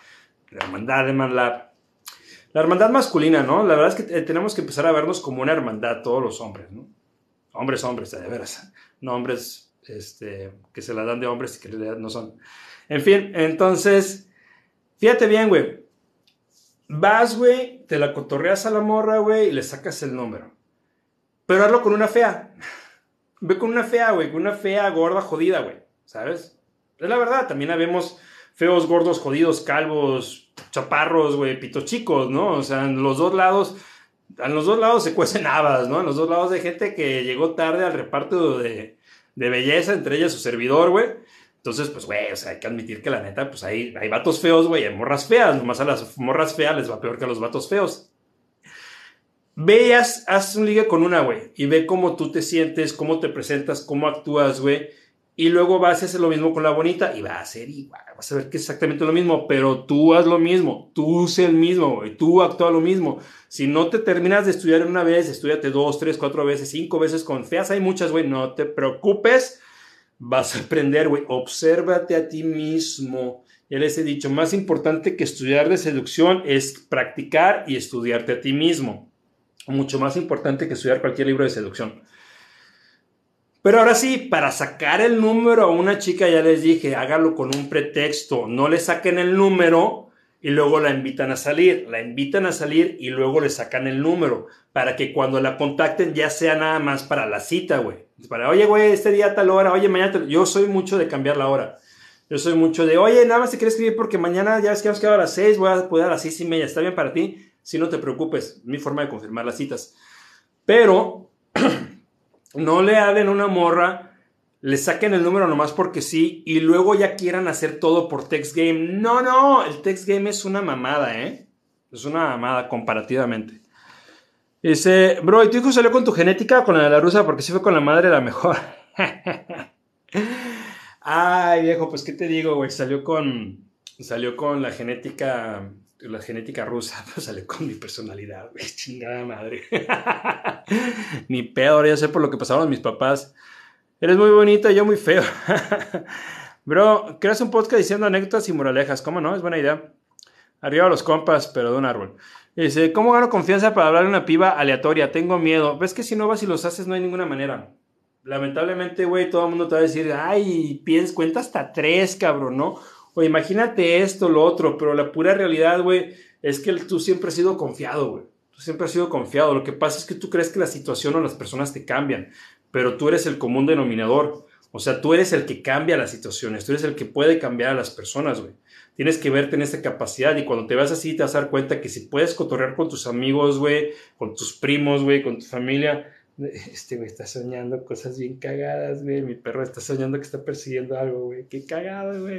de ManLab. La hermandad masculina, ¿no? La verdad es que tenemos que empezar a vernos como una hermandad, todos los hombres, ¿no? Hombres, de veras. No hombres que se la dan de hombres y que en realidad no son. En fin, entonces, fíjate bien, güey. Vas, güey, te la cotorreas a la morra, güey, y le sacas el número. Pero hazlo con una fea. Ve con una fea, güey, con una fea, gorda, jodida, güey, ¿sabes? Es la verdad, también habemos feos, gordos, jodidos, calvos, chaparros, güey, pitos chicos, ¿no? O sea, en los dos lados se cuecen habas, ¿no? En los dos lados hay gente que llegó tarde al reparto de belleza, entre ellas su servidor, güey. Entonces, pues, güey, o sea, hay que admitir que la neta, pues hay vatos feos, güey, hay morras feas. Nomás a las morras feas les va peor que a los vatos feos. Ve y haz un ligue con una, güey, y ve cómo tú te sientes, cómo te presentas, cómo actúas, güey. Y luego vas a hacer lo mismo con la bonita y va a ser igual, vas a ver que es exactamente lo mismo, pero tú haz lo mismo, tú sé el mismo, güey, tú actúa lo mismo. Si no te terminas de estudiar una vez, estudiate 2, 3, 4 veces, 5 veces con feas, hay muchas, güey, no te preocupes, vas a aprender, güey, obsérvate a ti mismo. Ya les he dicho, más importante que estudiar de seducción es practicar y estudiarte a ti mismo. Mucho más importante que estudiar cualquier libro de seducción. Pero ahora sí, para sacar el número a una chica, ya les dije, hágalo con un pretexto. No le saquen el número y luego la invitan a salir. La invitan a salir y luego le sacan el número. Para que cuando la contacten ya sea nada más para la cita, güey. Para, oye, güey, este día a tal hora, oye, mañana. Yo soy mucho de cambiar la hora. Yo soy mucho de, oye, nada más te quiero escribir porque mañana ya ves que hemos quedado a las 6, voy a poder a las 6:30. ¿Está bien para ti? Si no te preocupes, mi forma de confirmar las citas. Pero no le hablen a una morra, le saquen el número nomás porque sí, y luego ya quieran hacer todo por text game. No, el text game es una mamada, ¿eh? Es una mamada comparativamente. Dice, bro, ¿y tu hijo salió con tu genética o con la de la rusa? Porque si fue con la madre la mejor. Ay, viejo, pues qué te digo, güey, salió con la genética rusa, pues salió con mi personalidad, güey, chingada madre. Ni pedo, ahora ya sé por lo que pasaron mis papás. Eres muy bonita y yo muy feo. Bro, creas un podcast diciendo anécdotas y moralejas, ¿cómo no? Es buena idea. Arriba los compas, pero de un árbol. Dice, ¿cómo gano confianza para hablar a una piba aleatoria? Tengo miedo. ¿Ves que si no vas y los haces no hay ninguna manera? Lamentablemente, güey, todo el mundo te va a decir, ay, cuenta hasta 3, cabrón, ¿no? O imagínate esto, lo otro, pero la pura realidad, güey, es que tú siempre has sido confiado, güey. Tú siempre has sido confiado. Lo que pasa es que tú crees que la situación o las personas te cambian, pero tú eres el común denominador. O sea, tú eres el que cambia las situaciones, tú eres el que puede cambiar a las personas, güey. Tienes que verte en esta capacidad y cuando te vas así te vas a dar cuenta que si puedes cotorrear con tus amigos, güey, con tus primos, güey, con tu familia. Güey está soñando cosas bien cagadas, güey. Mi perro está soñando que está persiguiendo algo, güey. Qué cagado, güey.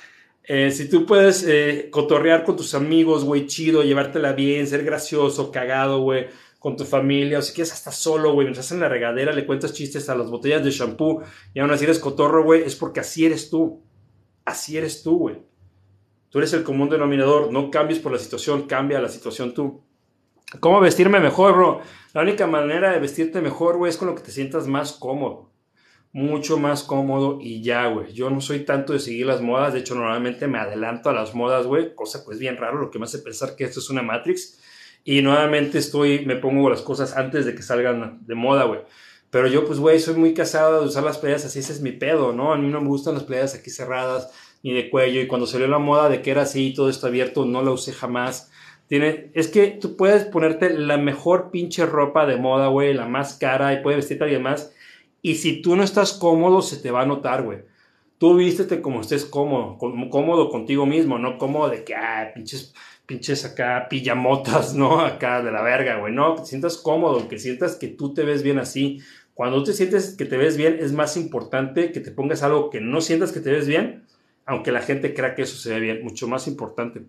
Si tú puedes cotorrear con tus amigos, güey, chido, llevártela bien, ser gracioso, cagado, güey, con tu familia, o si quieres hasta solo, güey, mientras en la regadera le cuentas chistes a las botellas de shampoo y aún así eres cotorro, güey, es porque así eres tú. Así eres tú, güey. Tú eres el común denominador. No cambies por la situación, cambia la situación tú. ¿Cómo vestirme mejor, bro? La única manera de vestirte mejor, güey, es con lo que te sientas más cómodo. Mucho más cómodo y ya, güey. Yo no soy tanto de seguir las modas. De hecho, normalmente me adelanto a las modas, güey. Cosa pues bien raro, lo que me hace pensar que esto es una Matrix. Y nuevamente me pongo las cosas antes de que salgan de moda, güey. Pero yo, pues, güey, soy muy casado de usar las playas así. Ese es mi pedo, ¿no? A mí no me gustan las playas aquí cerradas ni de cuello. Y cuando salió la moda de que era así, todo esto abierto, no la usé jamás. Es que tú puedes ponerte la mejor pinche ropa de moda, güey, la más cara, y puedes vestirte a alguien más. Y si tú no estás cómodo, se te va a notar, güey. Tú vístete como estés cómodo, cómodo contigo mismo, no cómodo de que, pinches acá pijamotas, ¿no? Acá de la verga, güey. No, que te sientas cómodo, que sientas que tú te ves bien así. Cuando te sientes que te ves bien, es más importante que te pongas algo que no sientas que te ves bien, aunque la gente crea que eso se ve bien. Mucho más importante.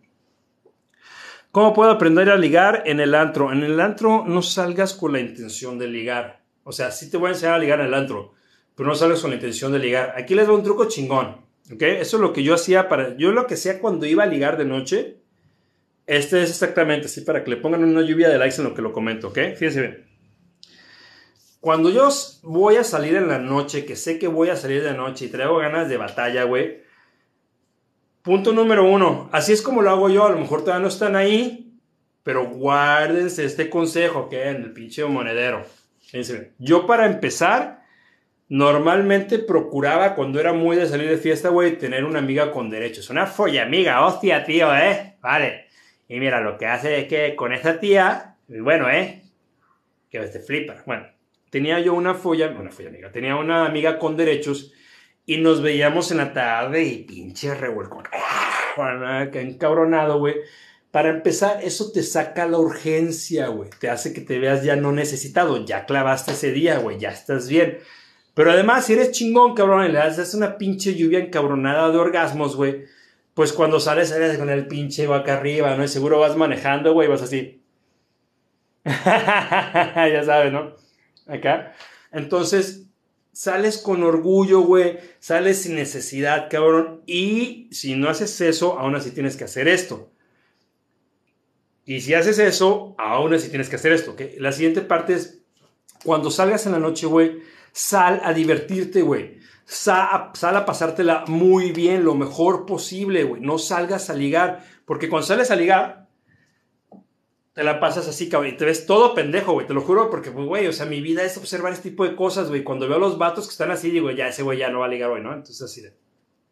¿Cómo puedo aprender a ligar en el antro? En el antro no salgas con la intención de ligar. O sea, sí te voy a enseñar a ligar en el antro, pero no salgas con la intención de ligar. Aquí les doy un truco chingón, ¿ok? Eso es lo que yo hacía yo lo que hacía cuando iba a ligar de noche. Es exactamente así para que le pongan una lluvia de likes en lo que lo comento, ¿ok? Fíjense bien. Cuando yo voy a salir en la noche, que sé que voy a salir de noche y traigo ganas de batalla, güey, Punto número 1. Así es como lo hago yo. A lo mejor todavía no están ahí, pero guárdense este consejo que en el pinche monedero. Fíjense, yo para empezar, normalmente procuraba cuando era muy de salir de fiesta, güey, tener una amiga con derechos. Una folla amiga, hostia, tío, Vale. Y mira, lo que hace es que con esa tía, bueno, que te flipa. Bueno, tenía yo una folla amiga, tenía una amiga con derechos y nos veíamos en la tarde y pinche revuelco. Que encabronado, güey. Para empezar, eso te saca la urgencia, güey. Te hace que te veas ya no necesitado. Ya clavaste ese día, güey. Ya estás bien. Pero además, si eres chingón, cabrón, y le haces una pinche lluvia encabronada de orgasmos, güey, pues cuando sales con el pinche acá arriba, ¿no? Y seguro vas manejando, güey, vas así. Ya sabes, ¿no? Acá. Entonces, sales con orgullo, güey. Sales sin necesidad, cabrón. Y si no haces eso, aún así tienes que hacer esto. Y si haces eso, aún así tienes que hacer esto, ¿ok? La siguiente parte es, cuando salgas en la noche, güey, sal a divertirte, güey. Sal a pasártela muy bien, lo mejor posible, güey. No salgas a ligar, porque cuando sales a ligar, te la pasas así, cabrón, y te ves todo pendejo, güey. Te lo juro, porque, pues, güey, o sea, mi vida es observar este tipo de cosas, güey. Cuando veo a los vatos que están así, digo, ya, ese güey ya no va a ligar hoy, ¿no? Entonces, así de...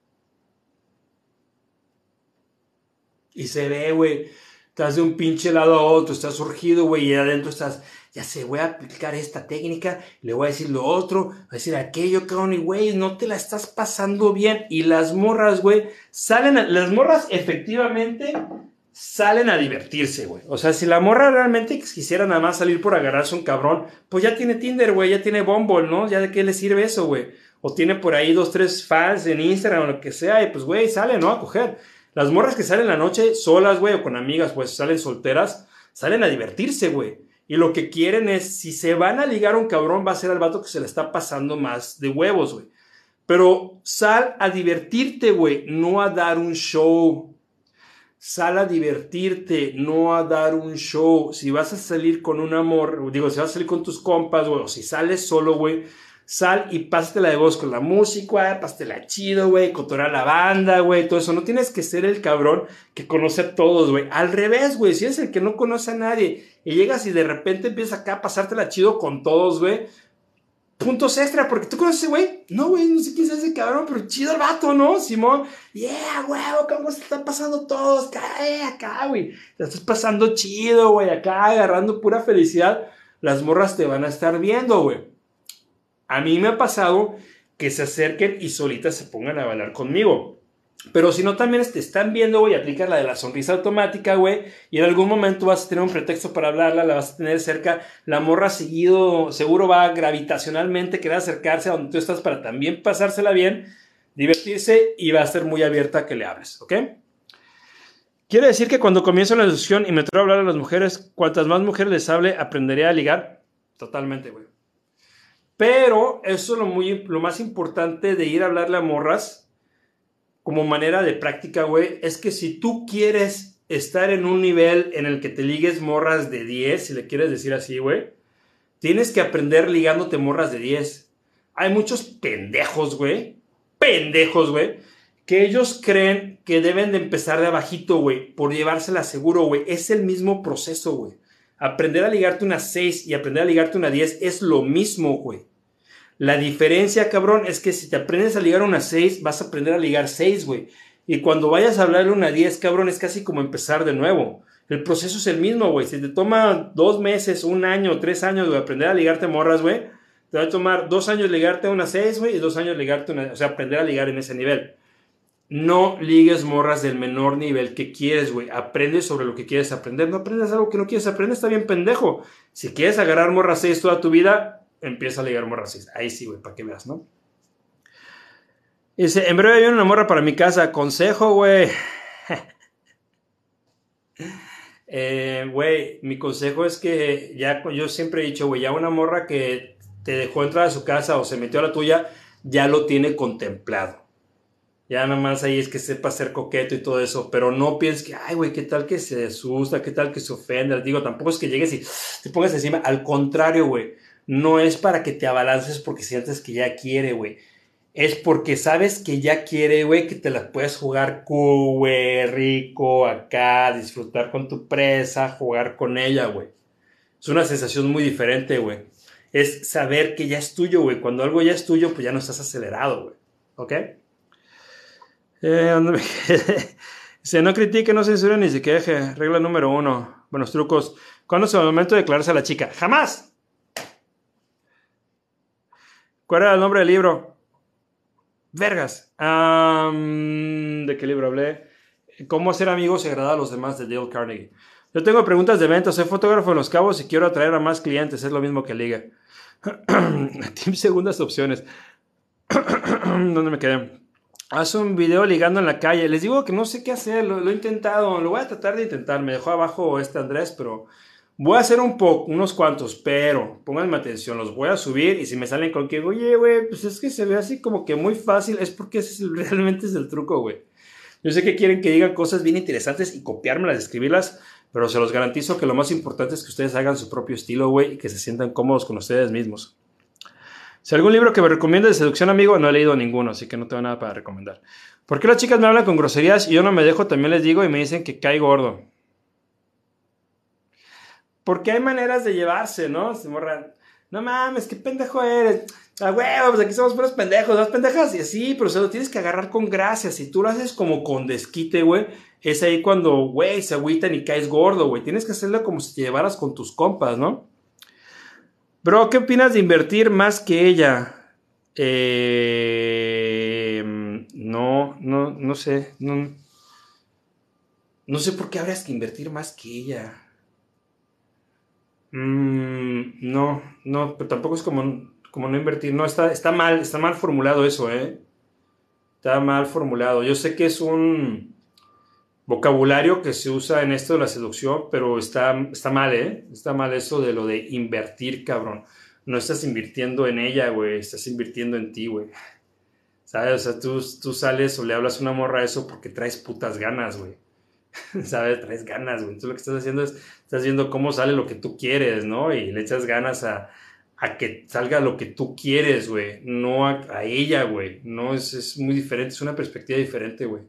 Y se ve, güey, estás de un pinche lado a otro, estás surgido, güey, y adentro estás, ya sé, voy a aplicar esta técnica, le voy a decir lo otro, voy a decir aquello, cabrón, y güey, no te la estás pasando bien. Y las morras, güey, las morras efectivamente salen a divertirse, güey. O sea, si la morra realmente quisiera nada más salir por agarrarse un cabrón, pues ya tiene Tinder, güey, ya tiene Bumble, ¿no? ¿Ya de qué le sirve eso, güey? O tiene por ahí 2, 3 fans en Instagram o lo que sea, y pues, güey, sale, ¿no? A coger. Las morras que salen en la noche solas, güey, o con amigas, pues salen solteras, salen a divertirse, güey. Y lo que quieren es, si se van a ligar a un cabrón, va a ser al vato que se le está pasando más de huevos, güey. Pero sal a divertirte, güey, no a dar un show. Sal a divertirte, no a dar un show. Si vas a salir con un amor, digo, si vas a salir con tus compas, güey, o si sales solo, güey, sal y pásatela de voz con la música, pásatela chido, güey, cotorrear la banda, güey, todo eso. No tienes que ser el cabrón que conoce a todos, güey. Al revés, güey, si eres el que no conoce a nadie y llegas y de repente empiezas acá a pasártela chido con todos, güey, puntos extra, porque tú conoces, güey. No, güey, no sé quién es ese cabrón, pero chido el vato, ¿no, Simón? Yeah, güey, ¿cómo se están pasando todos? Acá, güey. Te estás pasando chido, güey, acá agarrando pura felicidad. Las morras te van a estar viendo, güey. A mí me ha pasado que se acerquen y solitas se pongan a bailar conmigo. Pero si no, también te están viendo, güey, aplica la de la sonrisa automática, güey, y en algún momento vas a tener un pretexto para hablarla, la vas a tener cerca, la morra seguro va gravitacionalmente querer acercarse a donde tú estás para también pasársela bien, divertirse y va a ser muy abierta a que le hables, ¿ok? Quiere decir que cuando comienzo la discusión y me atrevo a hablar a las mujeres, cuantas más mujeres les hable, aprenderé a ligar. Totalmente, güey. Pero eso es lo más importante de ir a hablarle a morras como manera de práctica, güey, es que si tú quieres estar en un nivel en el que te ligues morras de 10, si le quieres decir así, güey, tienes que aprender ligándote morras de 10. Hay muchos pendejos, güey, que ellos creen que deben de empezar de abajito, güey, por llevársela seguro, güey. Es el mismo proceso, güey. Aprender a ligarte una 6 y aprender a ligarte una 10 es lo mismo, güey. La diferencia, cabrón, es que si te aprendes a ligar una 6, vas a aprender a ligar 6, güey. Y cuando vayas a hablarle una 10, cabrón, es casi como empezar de nuevo. El proceso es el mismo, güey. Si te toma 2 meses, 1 año, 3 años, güey, aprender a ligarte morras, güey, te va a tomar 2 años ligarte una 6, güey, y 2 años ligarte una... O sea, aprender a ligar en ese nivel. No ligues morras del menor nivel que quieres, güey. Aprende sobre lo que quieres aprender. No aprendas algo que no quieres aprender, está bien pendejo. Si quieres agarrar morra 6 toda tu vida, empieza a ligar morra 6. Ahí sí, güey, para que veas, ¿no? Dice, en breve viene una morra para mi casa. Consejo, güey. Güey, mi consejo es que ya, yo siempre he dicho, güey, ya una morra que te dejó entrar a su casa o se metió a la tuya, ya lo tiene contemplado. Ya nada más ahí es que sepa ser coqueto y todo eso, pero no pienses que, ay, güey, qué tal que se asusta, qué tal que se ofenda. Digo, tampoco es que llegues y te pongas encima. Al contrario, güey, no es para que te abalances porque sientes que ya quiere, güey. es porque sabes que ya quiere, güey, que te la puedes jugar cool, güey, rico, acá, disfrutar con tu presa, jugar con ella, güey. Es una sensación muy diferente, güey. Es saber que ya es tuyo, güey. Cuando algo ya es tuyo, pues ya no estás acelerado, güey. ¿Ok? ¿Dónde me quedé? Dice, no critique, no censure ni se queje. Regla número 1. Buenos trucos. ¿Cuándo es el momento de declararse a la chica? ¡Jamás! ¿Cuál era el nombre del libro? Vergas. ¿De qué libro hablé? ¿Cómo hacer amigos y agradar a los demás de Dale Carnegie? Yo tengo preguntas de ventas. Soy fotógrafo en Los Cabos y quiero atraer a más clientes. Es lo mismo que liga. Tip segundas opciones. ¿Dónde me quedé? Haz un video ligando en la calle. Les digo que no sé qué hacer. Lo he intentado. Lo voy a tratar de intentar. Me dejó abajo Andrés, pero voy a hacer unos cuantos. Pero pónganme atención. Los voy a subir y si me salen con que, oye, güey, pues es que se ve así como que muy fácil. Es porque realmente es el truco, güey. Yo sé que quieren que diga cosas bien interesantes y copiármelas, escribirlas, pero se los garantizo que lo más importante es que ustedes hagan su propio estilo, güey, y que se sientan cómodos con ustedes mismos. Si algún libro que me recomiende de seducción, amigo, no he leído ninguno, así que no tengo nada para recomendar. ¿Por qué las chicas me hablan con groserías y yo no me dejo? También les digo y me dicen que cae gordo. Porque hay maneras de llevarse, ¿no? Se morran. No mames, qué pendejo eres. Ah, huevo, pues aquí somos puros pendejos, ¿no? Pendejas y así, pero se lo tienes que agarrar con gracia. Si tú lo haces como con desquite, güey, es ahí cuando, güey, se agüitan y caes gordo, güey. Tienes que hacerlo como si te llevaras con tus compas, ¿no? Bro, ¿qué opinas de invertir más que ella? No sé. No sé por qué habrías que invertir más que ella. No, pero tampoco es como no invertir. No, está mal formulado eso, ¿eh? Está mal formulado. Yo sé que es un vocabulario que se usa en esto de la seducción, pero está mal, ¿eh? Está mal eso de lo de invertir, cabrón. No estás invirtiendo en ella, güey. Estás invirtiendo en ti, güey. ¿Sabes? O sea, tú sales o le hablas a una morra eso porque traes putas ganas, güey. ¿Sabes? Traes ganas, güey. Entonces lo que estás haciendo es, estás viendo cómo sale lo que tú quieres, ¿no? Y le echas ganas a que salga lo que tú quieres, güey. No a ella, güey. No, es muy diferente, es una perspectiva diferente, güey.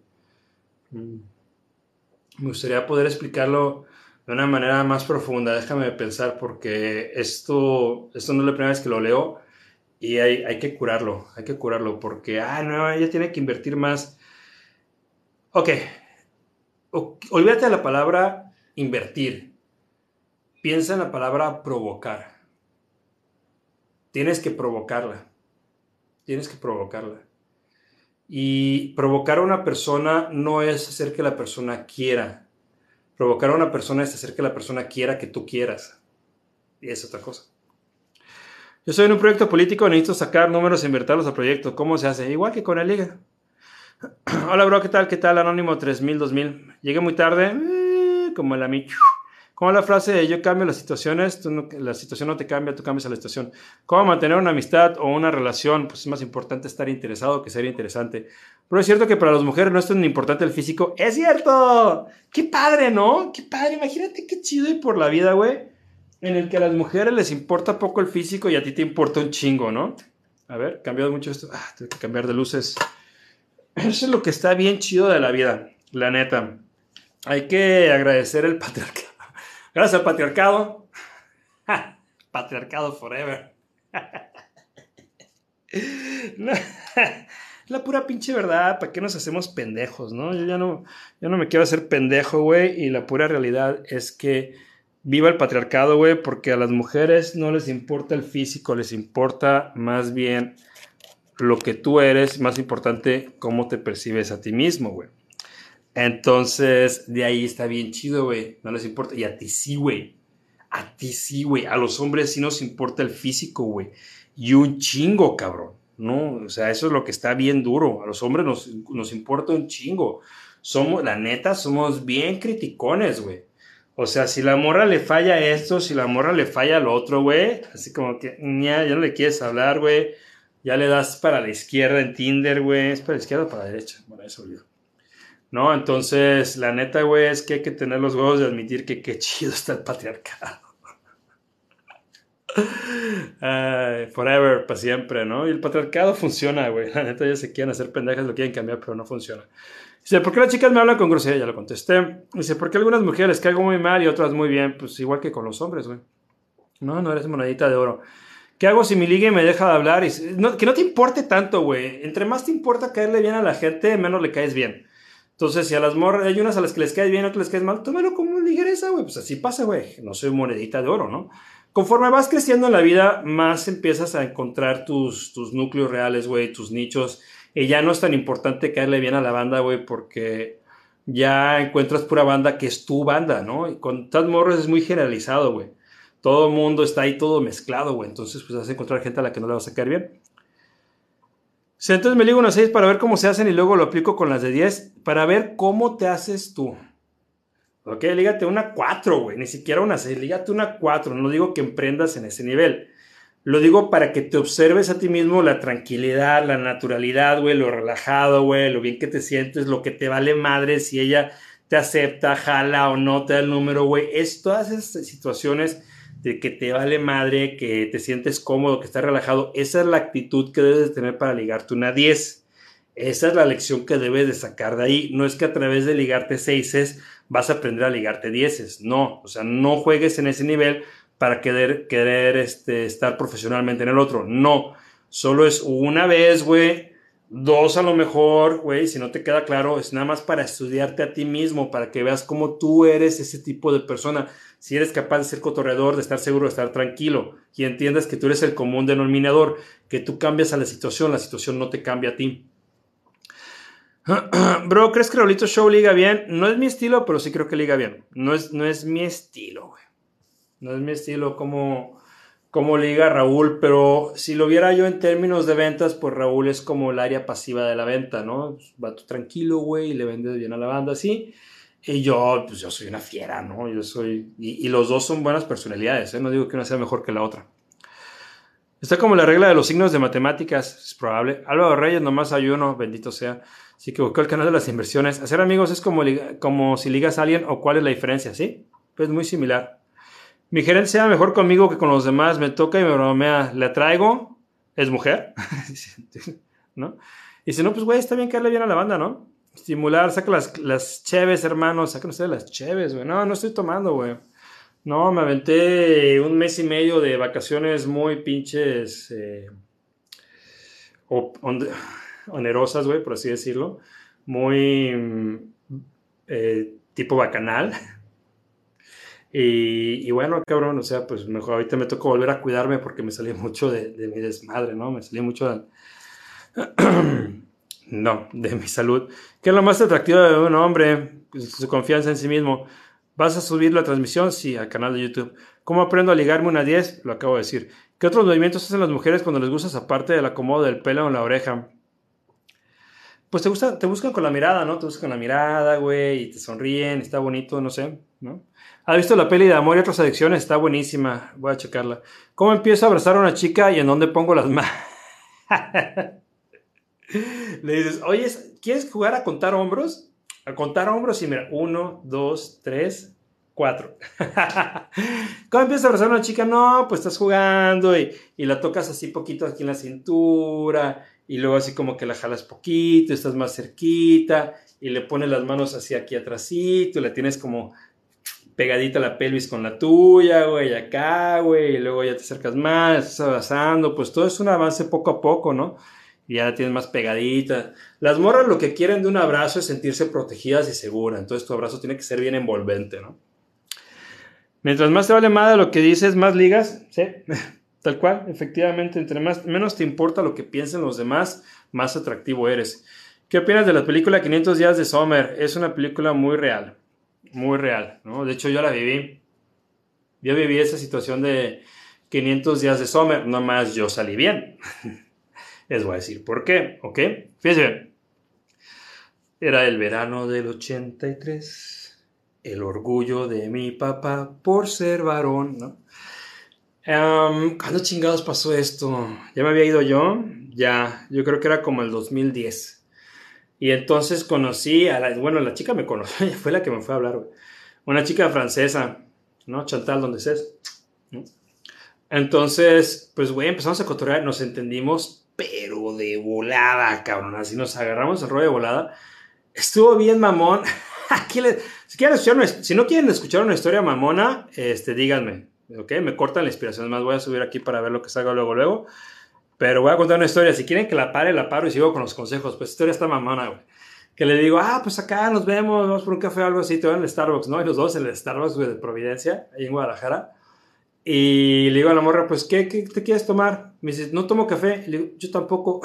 Me gustaría poder explicarlo de una manera más profunda. Déjame pensar porque esto no es la primera vez que lo leo y hay que curarlo porque, no, ella tiene que invertir más. Ok, olvídate de la palabra invertir. Piensa en la palabra provocar. Tienes que provocarla. Tienes que provocarla. Y provocar a una persona no es hacer que la persona quiera. Provocar a una persona es hacer que la persona quiera que tú quieras. Y es otra cosa. Yo soy en un proyecto político, necesito sacar números e invertirlos al proyecto. ¿Cómo se hace? Igual que con la liga. Hola, bro, ¿qué tal? ¿Qué tal? Anónimo 3000, 2000. Llegué muy tarde, como la mi. Como la frase de yo cambio las situaciones, la situación no te cambia, tú cambias a la situación. ¿Cómo mantener una amistad o una relación? Pues es más importante estar interesado que ser interesante. Pero es cierto que para las mujeres no es tan importante el físico. ¡Es cierto! ¡Qué padre!, ¿no? ¡Qué padre! Imagínate qué chido ir por la vida, güey. En el que a las mujeres les importa poco el físico y a ti te importa un chingo, ¿no? A ver, cambiado mucho esto. Tengo que cambiar de luces. Eso es lo que está bien chido de la vida, la neta. Hay que agradecer el patriarcado. Gracias al patriarcado. Patriarcado forever. No, la pura pinche verdad. ¿Para qué nos hacemos pendejos, no? Yo ya no me quiero hacer pendejo, güey. Y la pura realidad es que viva el patriarcado, güey. Porque a las mujeres no les importa el físico. Les importa más bien lo que tú eres. Más importante, cómo te percibes a ti mismo, güey. Entonces, de ahí está bien chido, güey. No les importa. Y a ti sí, güey. A ti sí, güey. A los hombres sí nos importa el físico, güey. Y un chingo, cabrón. No, o sea, eso es lo que está bien duro. A los hombres nos importa un chingo. La neta, somos bien criticones, güey. O sea, si la morra le falla esto, si la morra le falla lo otro, güey. Así como que ya no le quieres hablar, güey. Ya le das para la izquierda en Tinder, güey. ¿Es para la izquierda o para la derecha? Bueno, eso olvidó. No, entonces, la neta, güey, es que hay que tener los huevos de admitir que qué chido está el patriarcado. Forever, para siempre, ¿no? Y el patriarcado funciona, güey. La neta, ellos se quieren hacer pendejas, lo quieren cambiar, pero no funciona. Dice, ¿por qué las chicas me hablan con grosería? Ya lo contesté. Dice, ¿por qué algunas mujeres les caigo muy mal y otras muy bien? Pues igual que con los hombres, güey. No, no eres monedita de oro. ¿Qué hago si mi ligue me deja de hablar? Que no te importe tanto, güey. Entre más te importa caerle bien a la gente, menos le caes bien. Entonces, si a las morras hay unas a las que les caes bien, otras les caes mal, tómalo como ligereza, güey. Pues así pasa, güey. No soy monedita de oro, ¿no? Conforme vas creciendo en la vida, más empiezas a encontrar tus núcleos reales, güey, tus nichos. Y ya no es tan importante caerle bien a la banda, güey, porque ya encuentras pura banda que es tu banda, ¿no? Y con tal morros es muy generalizado, güey. Todo el mundo está ahí todo mezclado, güey. Entonces, pues vas a encontrar gente a la que no le vas a caer bien. Sí, entonces me ligo unas 6 para ver cómo se hacen y luego lo aplico con las de 10 para ver cómo te haces tú. Ok, lígate una 4, güey. Ni siquiera una 6, lígate una 4. No digo que emprendas en ese nivel. Lo digo para que te observes a ti mismo la tranquilidad, la naturalidad, güey, lo relajado, güey, lo bien que te sientes, lo que te vale madre si ella te acepta, jala o no te da el número, güey. Es todas esas situaciones de que te vale madre, que te sientes cómodo, que estás relajado. Esa es la actitud que debes de tener para ligarte una 10. Esa es la lección que debes de sacar de ahí. No es que a través de ligarte 6 vas a aprender a ligarte 10. No, o sea, no juegues en ese nivel para querer estar profesionalmente en el otro. No, solo es una vez, güey. 2 a lo mejor, güey, si no te queda claro, es nada más para estudiarte a ti mismo, para que veas cómo tú eres ese tipo de persona. Si eres capaz de ser cotorreador, de estar seguro, de estar tranquilo y entiendas que tú eres el común denominador, que tú cambias a la situación no te cambia a ti. Bro, ¿crees que Raulito Show liga bien? No es mi estilo, pero sí creo que liga bien. No es mi estilo, güey. No es mi estilo como liga Raúl, pero si lo viera yo en términos de ventas, pues Raúl es como el área pasiva de la venta, ¿no? Va tú tranquilo, güey, y le vendes bien a la banda, así. Y yo, pues yo soy una fiera, ¿no? Yo soy... Y los dos son buenas personalidades, ¿eh? No digo que una sea mejor que la otra. Está como la regla de los signos de matemáticas, es probable. Álvaro Reyes, nomás hay uno, bendito sea. Se equivocó el canal de las inversiones. Hacer amigos es como si ligas a alguien o cuál es la diferencia, ¿sí? Pues muy similar. Mi gerente sea mejor conmigo que con los demás, me toca y me bromea. ¿Le atraigo? ¿Es mujer? ¿No? Y si no, pues güey, está bien caerle bien a la banda, ¿no? Estimular, saca las cheves, hermanos, saca ustedes las cheves, güey. No, no estoy tomando, güey. No, me aventé un mes y medio de vacaciones muy pinches onerosas, güey, por así decirlo. Muy tipo bacanal. Y bueno, cabrón, o sea, pues mejor ahorita me tocó volver a cuidarme porque me salí mucho de mi desmadre, ¿no? Me salí mucho no, de mi salud. ¿Qué es lo más atractivo de un hombre? Pues, su confianza en sí mismo. ¿Vas a subir la transmisión? Sí, al canal de YouTube. ¿Cómo aprendo a ligarme una 10? Lo acabo de decir. ¿Qué otros movimientos hacen las mujeres cuando les gustas aparte del acomodo del pelo en la oreja? Pues te buscan con la mirada, ¿no? Te buscan con la mirada, güey, y te sonríen, está bonito, no sé, ¿no? ¿Has visto la peli de Amor y otras adicciones? Está buenísima, voy a checarla. ¿Cómo empiezo a abrazar a una chica y en dónde pongo las manos? Le dices, oye, ¿quieres jugar a contar hombros? A contar hombros y mira, 1, 2, 3, 4. ¿Cómo empiezas a abrazar a una chica? No, pues estás jugando y la tocas así poquito aquí en la cintura y luego así como que la jalas poquito, estás más cerquita y le pones las manos así aquí atrásito y la tienes como pegadita la pelvis con la tuya, güey, acá, güey, y luego ya te acercas más, estás abrazando, pues todo es un avance poco a poco, ¿no? Y ya la tienes más pegadita. Las morras lo que quieren de un abrazo es sentirse protegidas y seguras, entonces tu abrazo tiene que ser bien envolvente, ¿no? Mientras más te vale madre lo que dices, más ligas, ¿sí? Tal cual, efectivamente, entre menos te importa lo que piensen los demás, más atractivo eres. ¿Qué opinas de la película 500 días de Summer? Es una película muy real, ¿no? De hecho, yo la viví. Yo viví esa situación de 500 días de Summer, nomás yo salí bien. Les voy a decir por qué, ¿ok? Fíjense, era el verano del 83, el orgullo de mi papá por ser varón, ¿no? ¿Cuándo chingados pasó esto? ¿Ya me había ido yo? Ya, yo creo que era como el 2010. Y entonces conocí la chica me conoció, ella fue la que me fue a hablar, güey. Una chica francesa, ¿no? Chantal, ¿dónde estés? ¿No? Entonces, pues, güey, empezamos a cotorrear, nos entendimos, pero de volada, cabrón. Así nos agarramos el rollo de volada. Estuvo bien mamón. Aquí si no quieren escuchar una historia mamona, díganme, ¿ok? Me cortan la inspiración. Más voy a subir aquí para ver lo que salga luego. Pero voy a contar una historia. Si quieren que la pare, la paro y sigo con los consejos. Pues historia está mamona, güey. Que le digo, pues acá nos vemos, vamos por un café o algo así. Te voy en el Starbucks, ¿no? Y los dos en el Starbucks, güey, de Providencia, ahí en Guadalajara. Y le digo a la morra, pues, ¿qué te quieres tomar? Me dice, no tomo café. Le digo, yo tampoco.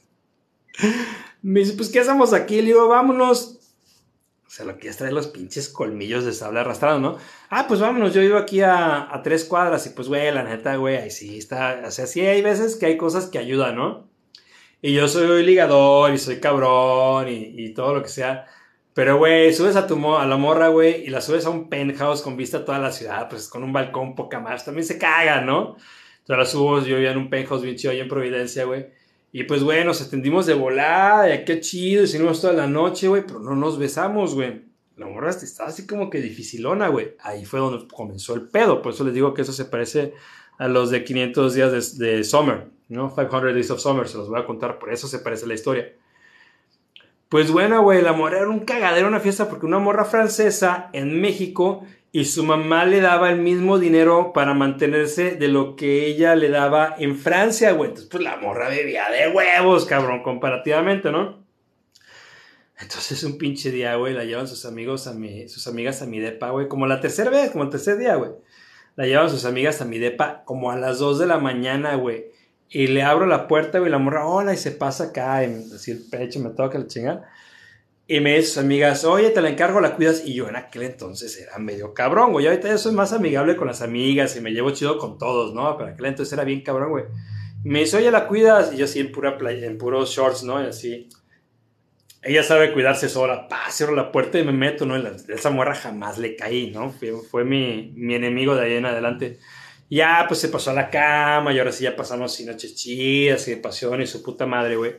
Me dice, pues, ¿qué hacemos aquí? Le digo, vámonos. O sea, lo que es traer los pinches colmillos de sable arrastrado, ¿no? Pues vámonos, yo vivo aquí a 3 cuadras y pues, güey, la neta, güey, ahí sí está. O sea, sí hay veces que hay cosas que ayudan, ¿no? Y yo soy ligador y soy cabrón y todo lo que sea. Pero, güey, subes a la morra, güey, y la subes a un penthouse con vista a toda la ciudad, pues con un balcón poca más. También se caga, ¿no? Entonces la subo, yo vivía en un penthouse bien chido ahí en Providencia, güey. Y pues, güey, nos atendimos de volada, y qué chido, hicimos toda la noche, güey, pero no nos besamos, güey. La morra estaba así como que dificilona, güey. Ahí fue donde comenzó el pedo. Por eso les digo que eso se parece a los de 500 días de Summer, ¿no? 500 Days of Summer, se los voy a contar, por eso se parece la historia. Pues bueno, güey, la morra era un cagadero, una fiesta, porque una morra francesa en México y su mamá le daba el mismo dinero para mantenerse de lo que ella le daba en Francia, güey. Entonces, pues la morra bebía de huevos, cabrón, comparativamente, ¿no? Entonces un pinche día, güey, la llevan sus amigas a mi depa, güey, como la tercera vez, como el tercer día, güey. La llevan sus amigas a mi depa como a las 2 de la mañana, güey. Y le abro la puerta, güey, la morra, hola, y se pasa acá, y así el pecho me toca la chingada. Y me dice sus amigas, oye, te la encargo, la cuidas. Y yo en aquel entonces era medio cabrón, güey. Ahorita yo soy más amigable con las amigas y me llevo chido con todos, ¿no? Pero aquel entonces era bien cabrón, güey. Y me dice, oye, la cuidas. Y yo así en pura playa, en puros shorts, ¿no? Y así. Ella sabe cuidarse sola. Cierro la puerta y me meto, ¿no? Esa morra jamás le caí, ¿no? Fue mi enemigo de ahí en adelante. Ya, pues se pasó a la cama y ahora sí ya pasamos sin noches chidas y de pasión y su puta madre, güey.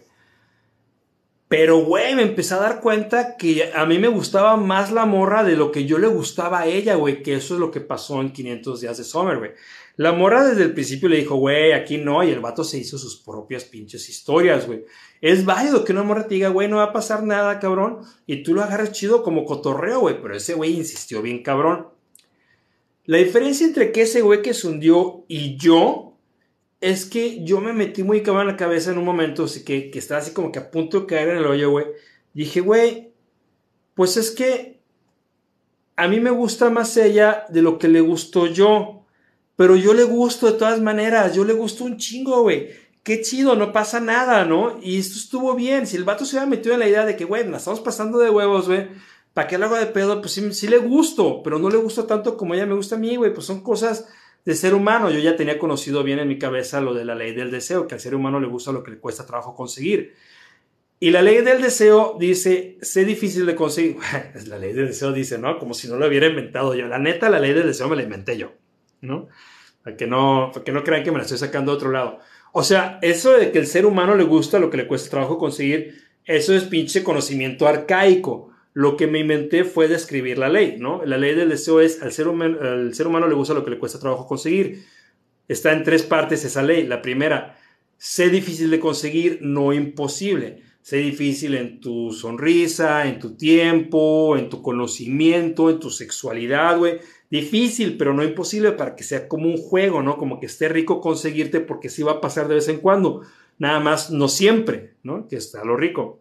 Pero, güey, me empecé a dar cuenta que a mí me gustaba más la morra de lo que yo le gustaba a ella, güey. Que eso es lo que pasó en 500 días de Summer, güey. La morra desde el principio le dijo, güey, aquí no. Y el vato se hizo sus propias pinches historias, güey. Es válido que una morra te diga, güey, no va a pasar nada, cabrón. Y tú lo agarras chido como cotorreo, güey. Pero ese güey insistió bien, cabrón. La diferencia entre que ese güey que se hundió y yo es que yo me metí muy cabrón en la cabeza en un momento, así que estaba así como que a punto de caer en el hoyo, güey. Dije, güey, pues es que a mí me gusta más ella de lo que le gustó yo. Pero yo le gusto de todas maneras, yo le gusto un chingo, güey. Qué chido, no pasa nada, ¿no? Y esto estuvo bien. Si el vato se hubiera metido en la idea de que, güey, la estamos pasando de huevos, güey. ¿Para qué le hago de pedo? Pues sí le gusto, pero no le gusto tanto como ella me gusta a mí, güey. Pues son cosas de ser humano. Yo ya tenía conocido bien en mi cabeza lo de la ley del deseo, que al ser humano le gusta lo que le cuesta trabajo conseguir. Y la ley del deseo dice, sé difícil de conseguir. La ley del deseo dice, ¿no? Como si no lo hubiera inventado yo. La neta, la ley del deseo me la inventé yo, ¿no? Para que no crean que me la estoy sacando de otro lado. O sea, eso de que el ser humano le gusta lo que le cuesta trabajo conseguir, eso es pinche conocimiento arcaico. Lo que me inventé fue describir la ley, ¿no? La ley del deseo es, al ser humano le gusta lo que le cuesta trabajo conseguir. Está en 3 partes esa ley. La primera, sé difícil de conseguir, no imposible. Sé difícil en tu sonrisa, en tu tiempo, en tu conocimiento, en tu sexualidad, güey. Difícil, pero no imposible para que sea como un juego, ¿no? Como que esté rico conseguirte porque sí va a pasar de vez en cuando. Nada más, no siempre, ¿no? Que está lo rico.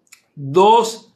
2,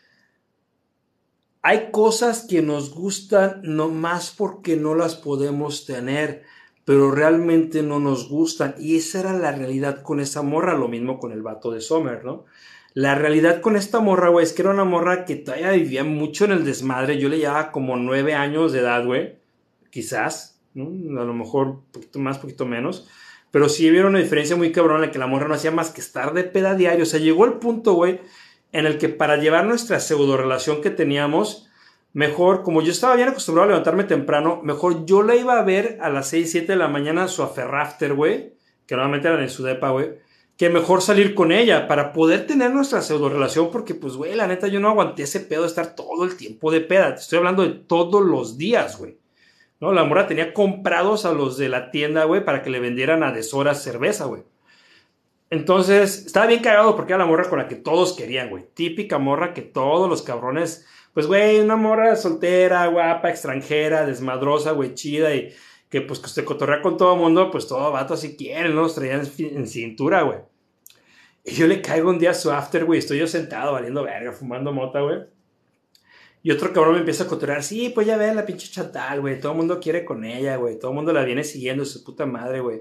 hay cosas que nos gustan nomás porque no las podemos tener, pero realmente no nos gustan. Y esa era la realidad con esa morra, lo mismo con el vato de Summer, ¿no? La realidad con esta morra, güey, es que era una morra que todavía vivía mucho en el desmadre. Yo le llevaba como 9 años de edad, güey. Quizás, ¿no? A lo mejor un poquito más, poquito menos. Pero sí hubiera una diferencia muy cabrona en la que la morra no hacía más que estar de peda diario. O sea, llegó el punto, güey, en el que para llevar nuestra pseudo relación que teníamos, mejor, como yo estaba bien acostumbrado a levantarme temprano, mejor yo la iba a ver a las 6, 7 de la mañana a su afterrafter, güey, que normalmente eran en su depa, güey, que mejor salir con ella para poder tener nuestra pseudo relación, porque pues, güey, la neta yo no aguanté ese pedo de estar todo el tiempo de peda. Te estoy hablando de todos los días, güey. ¿no? La morra tenía comprados a los de la tienda, güey, para que le vendieran a deshoras cerveza, güey. Entonces, estaba bien cagado porque era la morra con la que todos querían, güey. Típica morra que todos los cabrones, pues, güey, una morra soltera, guapa, extranjera, desmadrosa, güey, chida y que, pues, que se cotorrea con todo el mundo, pues, todo vato así quiere, ¿no? Los traían en cintura, güey. Y yo le caigo un día a su after, güey, estoy yo sentado valiendo verga, fumando mota, güey. Y otro cabrón me empieza a cotorrear, sí, pues ya ve la pinche Chantal, güey, todo el mundo quiere con ella, güey, todo el mundo la viene siguiendo, su puta madre, güey.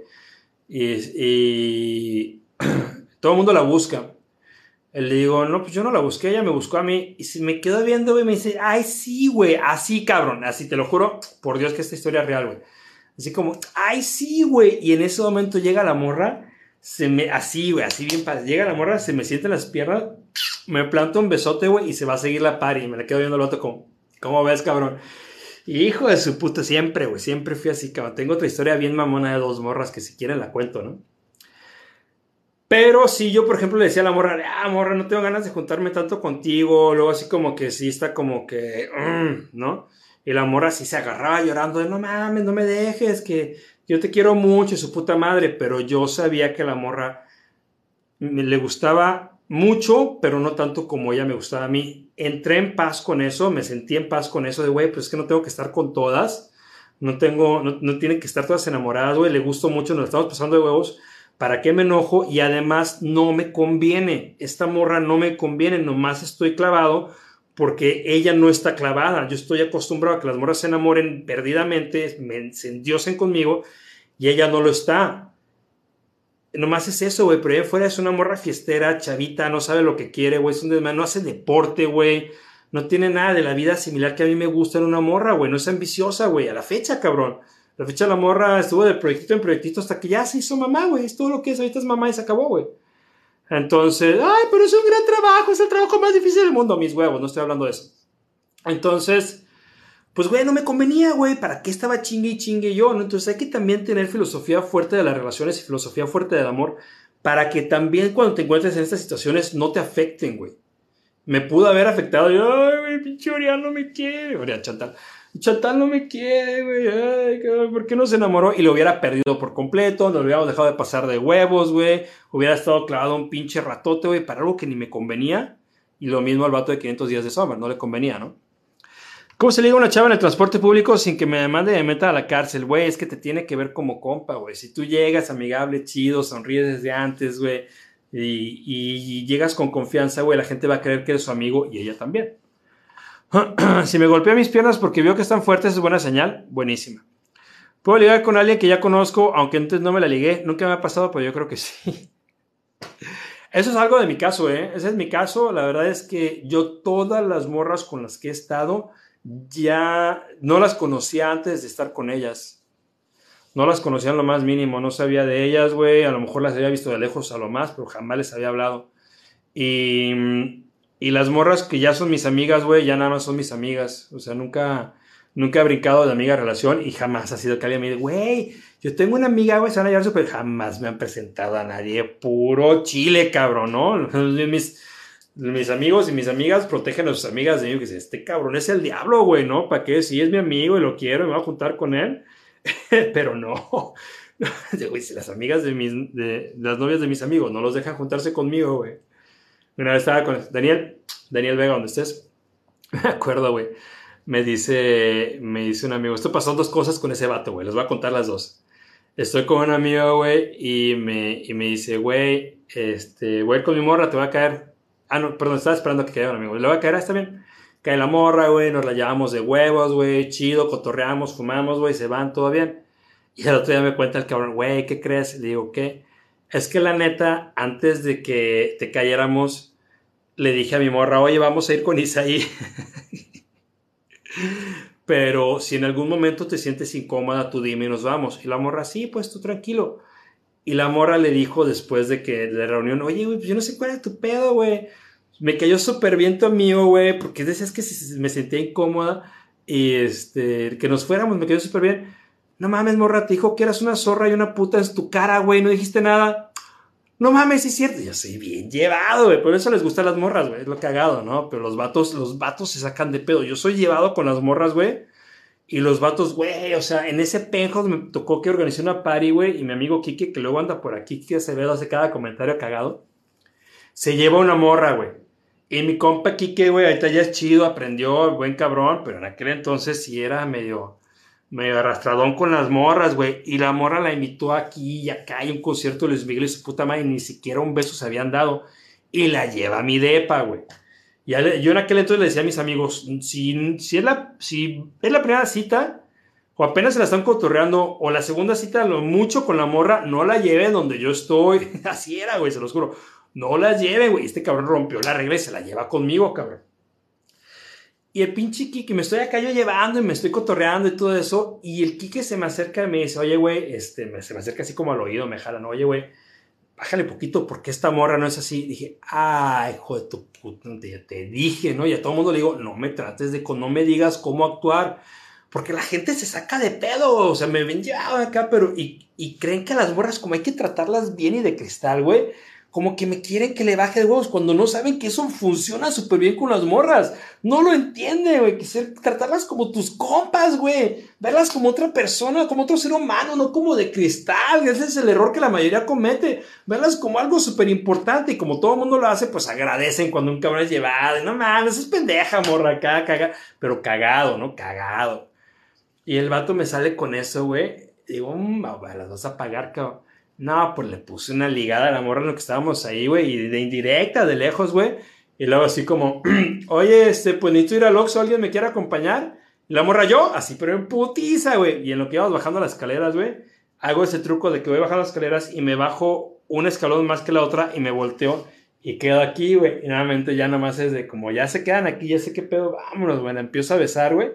Y todo el mundo la busca. Le digo, no, pues yo no la busqué, ella me buscó a mí. Y se me quedó viendo, güey, me dice, ay, sí, güey, así, cabrón, así, te lo juro, por Dios que esta historia es real, güey. Así como, ay, sí, güey. Y en ese momento llega la morra, así, güey, así bien padre. Llega la morra, se me siente en las piernas, me planta un besote, güey, y se va a seguir la party. Y me la quedo viendo al otro como, ¿cómo ves, cabrón? Y hijo de su puta, siempre, güey, siempre fui así, cabrón. Tengo otra historia bien mamona de dos morras que si quieren la cuento, ¿no? Pero sí, yo por ejemplo le decía a la morra, morra, no tengo ganas de juntarme tanto contigo. Luego así como que sí está como que, ¿no? Y la morra sí se agarraba llorando de, no mames, no me dejes, que yo te quiero mucho, su puta madre. Pero yo sabía que la morra le gustaba mucho, pero no tanto como ella me gustaba a mí. Entré en paz con eso, me sentí en paz con eso de, güey, pues es que no tengo que estar con todas. No tienen que estar todas enamoradas, güey, le gusto mucho, nos estamos pasando de huevos. ¿Para qué me enojo? Y además no me conviene. Esta morra no me conviene, nomás estoy clavado porque ella no está clavada. Yo estoy acostumbrado a que las morras se enamoren perdidamente, se endiosen conmigo y ella no lo está. Nomás es eso, güey, pero ella fuera es una morra fiestera, chavita, no sabe lo que quiere, güey, es un desmadre, no hace deporte, güey, no tiene nada de la vida similar que a mí me gusta en una morra, güey, no es ambiciosa, güey, a la fecha, cabrón. La fecha la morra estuvo de proyectito en proyectito hasta que ya se hizo mamá, güey, es todo lo que es, ahorita es mamá y se acabó, güey. Entonces, ay, pero es un gran trabajo, es el trabajo más difícil del mundo, mis huevos, no estoy hablando de eso. Entonces, pues, güey, no me convenía, güey, ¿para qué estaba chingue y chingue yo? ¿No? Entonces hay que también tener filosofía fuerte de las relaciones y filosofía fuerte del amor para que también cuando te encuentres en estas situaciones no te afecten, güey. Me pudo haber afectado, yo, ay, güey, pinche Orián no me quiere, Orián Chantal. Chantal no me quiere, güey, ay, ¿por qué no se enamoró? Y lo hubiera perdido por completo, nos hubiéramos dejado de pasar de huevos, güey, hubiera estado clavado un pinche ratote, güey, para algo que ni me convenía. Y lo mismo al vato de 500 días de Summer, no le convenía, ¿no? ¿Cómo se liga una chava en el transporte público sin que me mande y me meta a la cárcel? Güey, es que te tiene que ver como compa, güey. Si tú llegas amigable, chido, sonríes desde antes, güey, y llegas con confianza, güey, la gente va a creer que eres su amigo y ella también. Si me golpea mis piernas porque veo que están fuertes, es buena señal. Buenísima. ¿Puedo ligar con alguien que ya conozco, aunque antes no me la ligué? Nunca me ha pasado, pero yo creo que sí. Eso es algo de mi caso, ¿eh? Ese es mi caso. La verdad es que yo todas las morras con las que he estado ya no las conocía antes de estar con ellas. No las conocía en lo más mínimo, no sabía de ellas, güey. A lo mejor las había visto de lejos a lo más, pero jamás les había hablado. Y las morras que ya son mis amigas, güey, ya nada más son mis amigas. O sea, nunca he brincado de amiga a relación y jamás ha sido que alguien me diga, güey, yo tengo una amiga, güey, se van a llevar súper. Jamás me han presentado a nadie. Puro chile, cabrón, ¿no? Mis amigos y mis amigas protegen a sus amigas de mí. Que dicen, este cabrón es el diablo, güey, ¿no? ¿Para qué? Si es mi amigo y lo quiero y me voy a juntar con él. Pero no. Güey, si las amigas de las novias de mis amigos no los dejan juntarse conmigo, güey. Una vez estaba con Daniel Vega, donde estés. Me acuerdo, güey. Me dice un amigo, esto pasó dos cosas con ese vato, güey. Les voy a contar las dos. Estoy con un amigo, güey, y me dice, güey, voy a ir con mi morra, te voy a caer. Ah, no, perdón, estaba esperando a que caiga un amigo. Le voy a caer, está bien. Cae la morra, güey, nos la llevamos de huevos, güey, chido, cotorreamos, fumamos, güey, se van, todo bien. Y al otro día me cuenta el cabrón, güey, ¿qué crees? Le digo, ¿qué? Es que la neta, antes de que te cayéramos, le dije a mi morra, oye, vamos a ir con Isaí. Pero si en algún momento te sientes incómoda, tú dime y nos vamos. Y la morra, sí, pues tú tranquilo. Y la morra le dijo después de que de la reunión, oye, güey, pues yo no sé cuál es tu pedo, güey. Me cayó súper bien tu amigo, güey, porque decías que me sentía incómoda y que nos fuéramos, me cayó súper bien. No mames, morra, te dijo que eras una zorra y una puta en tu cara, güey, no dijiste nada. No mames, sí es cierto. Yo soy bien llevado, güey. Por eso les gustan las morras, güey. Es lo cagado, ¿no? Pero los vatos se sacan de pedo. Yo soy llevado con las morras, güey. Y los vatos, güey, o sea, en ese penjo me tocó que organicé una party, güey, y mi amigo Kike, que luego anda por aquí, que se ve, hace cada comentario cagado, se lleva una morra, güey. Y mi compa Kike, güey, ahorita ya es chido, aprendió, buen cabrón, pero en aquel entonces sí era medio arrastradón con las morras, güey. Y la morra la invitó aquí y acá, hay un concierto de Luis Miguel y su puta madre, ni siquiera un beso se habían dado. Y la lleva a mi depa, güey. Yo en aquel entonces le decía a mis amigos, si es la primera cita, o apenas se la están cotorreando, o la segunda cita, lo mucho con la morra, no la lleven donde yo estoy. Así era, güey, se los juro. No la lleven, güey. Este cabrón rompió la regla y se la lleva conmigo, cabrón. Y el pinche Kike, me estoy acá yo llevando y me estoy cotorreando y todo eso. Y el Kike se me acerca y me dice, oye, güey, se me acerca así como al oído, me jala, ¿no? Oye, güey, bájale poquito porque esta morra no es así. Dije, ay, hijo de tu puta, te dije, ¿no? Y a todo el mundo le digo, no me trates no me digas cómo actuar. Porque la gente se saca de pedo, o sea, me ven ya acá, pero, y creen que a las morras como hay que tratarlas bien y de cristal, güey. Como que me quieren que le baje de huevos cuando no saben que eso funciona súper bien con las morras. No lo entiende, güey. Tratarlas como tus compas, güey. Verlas como otra persona, como otro ser humano, no como de cristal. Ese es el error que la mayoría comete. Verlas como algo súper importante y como todo el mundo lo hace, pues agradecen cuando un cabrón es llevado. No mames, es pendeja, morra, acá, caga. Pero cagado, ¿no? Cagado. Y el vato me sale con eso, güey. Digo, las vas a pagar, cabrón. No, pues le puse una ligada a la morra en lo que estábamos ahí, güey. Y de indirecta, de lejos, güey. Y luego así como, oye, pues necesito ir al Oxxo, ¿alguien me quiere acompañar? Y la morra yo, así, pero en putiza, güey. Y en lo que íbamos bajando las escaleras, güey, hago ese truco de que voy bajando las escaleras y me bajo un escalón más que la otra y me volteo y quedo aquí, güey. Y nuevamente ya nomás es de como ya se quedan aquí, ya sé qué pedo, vámonos, güey. La empiezo a besar, güey.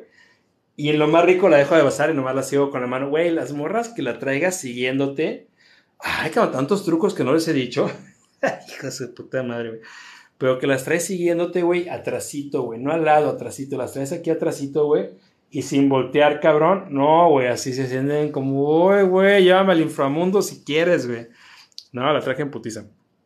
Y en lo más rico la dejo de besar y nomás la sigo con la mano. Güey, las morras que la traigas siguiéndote. Ay, como tantos trucos que no les he dicho. Hijo de su puta madre, güey. Pero que las traes siguiéndote, güey, atrasito, güey. No al lado, atrasito. Las traes aquí atrasito, güey. Y sin voltear, cabrón. No, güey, así se sienten como, uy, güey, llévame al inframundo si quieres, güey. No, la traje en putiza.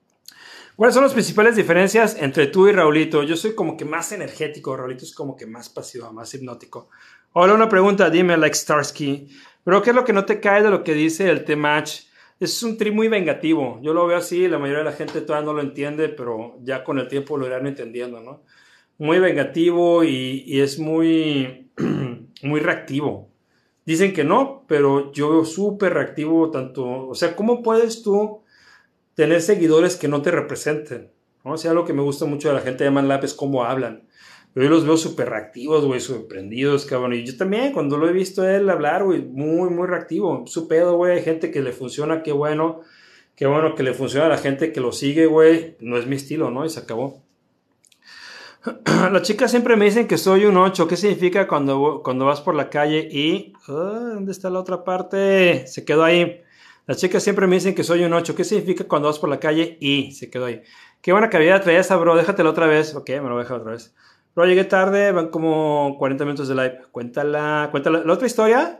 ¿Cuáles son las principales diferencias entre tú y Raulito? Yo soy como que más energético, Raulito es como que más pasivo, más hipnótico. Hola, una pregunta, dime, like Starsky. ¿Pero qué es lo que no te cae de lo que dice el T-Match? Es un tri muy vengativo. Yo lo veo así, la mayoría de la gente todavía no lo entiende, pero ya con el tiempo lo irán entendiendo, ¿no? Muy vengativo y es muy, muy reactivo. Dicen que no, pero yo veo súper reactivo tanto... O sea, ¿cómo puedes tú tener seguidores que no te representen? ¿No? O sea, lo que me gusta mucho de la gente de ManLab es cómo hablan. Pero yo los veo súper reactivos, güey, súper prendidos, cabrón. Y yo también, cuando lo he visto a él hablar, güey, muy, muy reactivo. Su pedo, güey, hay gente que le funciona, qué bueno que le funciona a la gente que lo sigue, güey. No es mi estilo, ¿no? Y se acabó. Las chicas siempre me dicen que soy un 8. ¿Qué significa cuando vas por la calle y... ¿dónde está la otra parte? Se quedó ahí. Las chicas siempre me dicen que soy un 8. ¿Qué significa cuando vas por la calle y... Se quedó ahí. Qué buena calidad traía esa, bro. Déjatela otra vez. Ok, me lo voy a dejar otra vez. Bro, llegué tarde. Van como 40 minutos de live. Cuéntala. ¿La otra historia?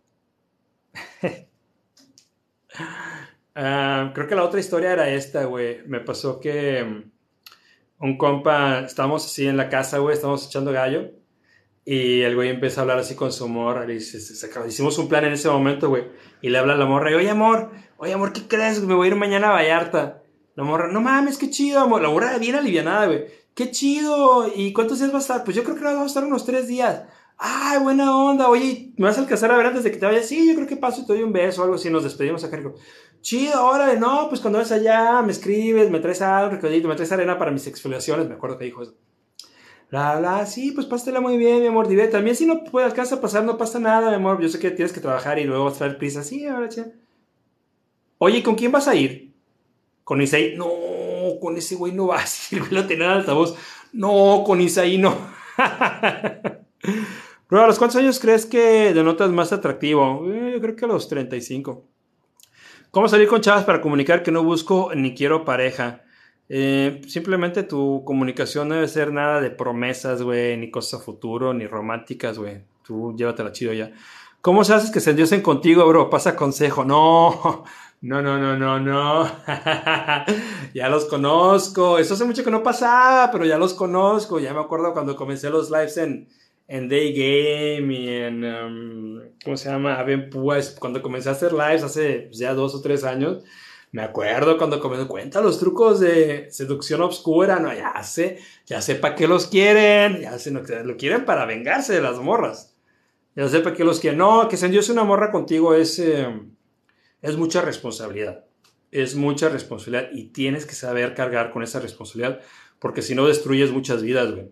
Creo que la otra historia era esta, güey. Me pasó que... un compa, estábamos así en la casa, güey, estábamos echando gallo. Y el güey empieza a hablar así con su morra. Le dice, hicimos un plan en ese momento, güey. Y le habla a la morra. Y, oye, amor, ¿qué crees? Me voy a ir mañana a Vallarta. La morra, no mames, qué chido, amor. La morra bien alivianada, güey. Qué chido. ¿Y cuántos días vas a estar? Pues yo creo que vamos a estar unos 3 días. Ay, buena onda. Oye, ¿me vas a alcanzar a ver antes de que te vayas? Sí, yo creo que paso y te doy un beso o algo así. Nos despedimos acá. Chido, órale, no, pues cuando vayas allá, me escribes, me traes algo, me traes arena para mis exfoliaciones. Me acuerdo que dijo eso. Sí, pues pásatela muy bien, mi amor, diviértete. También si no puede alcanza a pasar, no pasa nada, mi amor. Yo sé que tienes que trabajar y luego vas a traer prisa. Sí, ahora, che. Oye, ¿con quién vas a ir? Con Isaí. No, con ese güey no vas. El güey lo tenía en altavoz. No, con Isaí no. Pero, ¿a los cuántos años crees que denotas más atractivo? Yo creo que a los 35. ¿Cómo salir con chavas para comunicar que no busco ni quiero pareja? Simplemente tu comunicación no debe ser nada de promesas, güey, ni cosas a futuro, ni románticas, güey. Tú llévatela chido ya. ¿Cómo se haces que se endiosen contigo, bro? Pasa consejo. No, no, no, no, no, no. Ya los conozco. Eso hace mucho que no pasaba, pero ya los conozco. Ya me acuerdo cuando comencé los lives en en Day Game y en, ¿cómo se llama? Avenpúas, cuando comencé a hacer lives hace pues, ya 2 o 3 años, me acuerdo cuando comencé, cuenta los trucos de seducción obscura, no, ya sé para qué los quieren, ya sé, no, lo quieren para vengarse de las morras, ya sé para qué los quieren, no, que se endiose una morra contigo es mucha responsabilidad, es mucha responsabilidad y tienes que saber cargar con esa responsabilidad, porque si no destruyes muchas vidas, güey.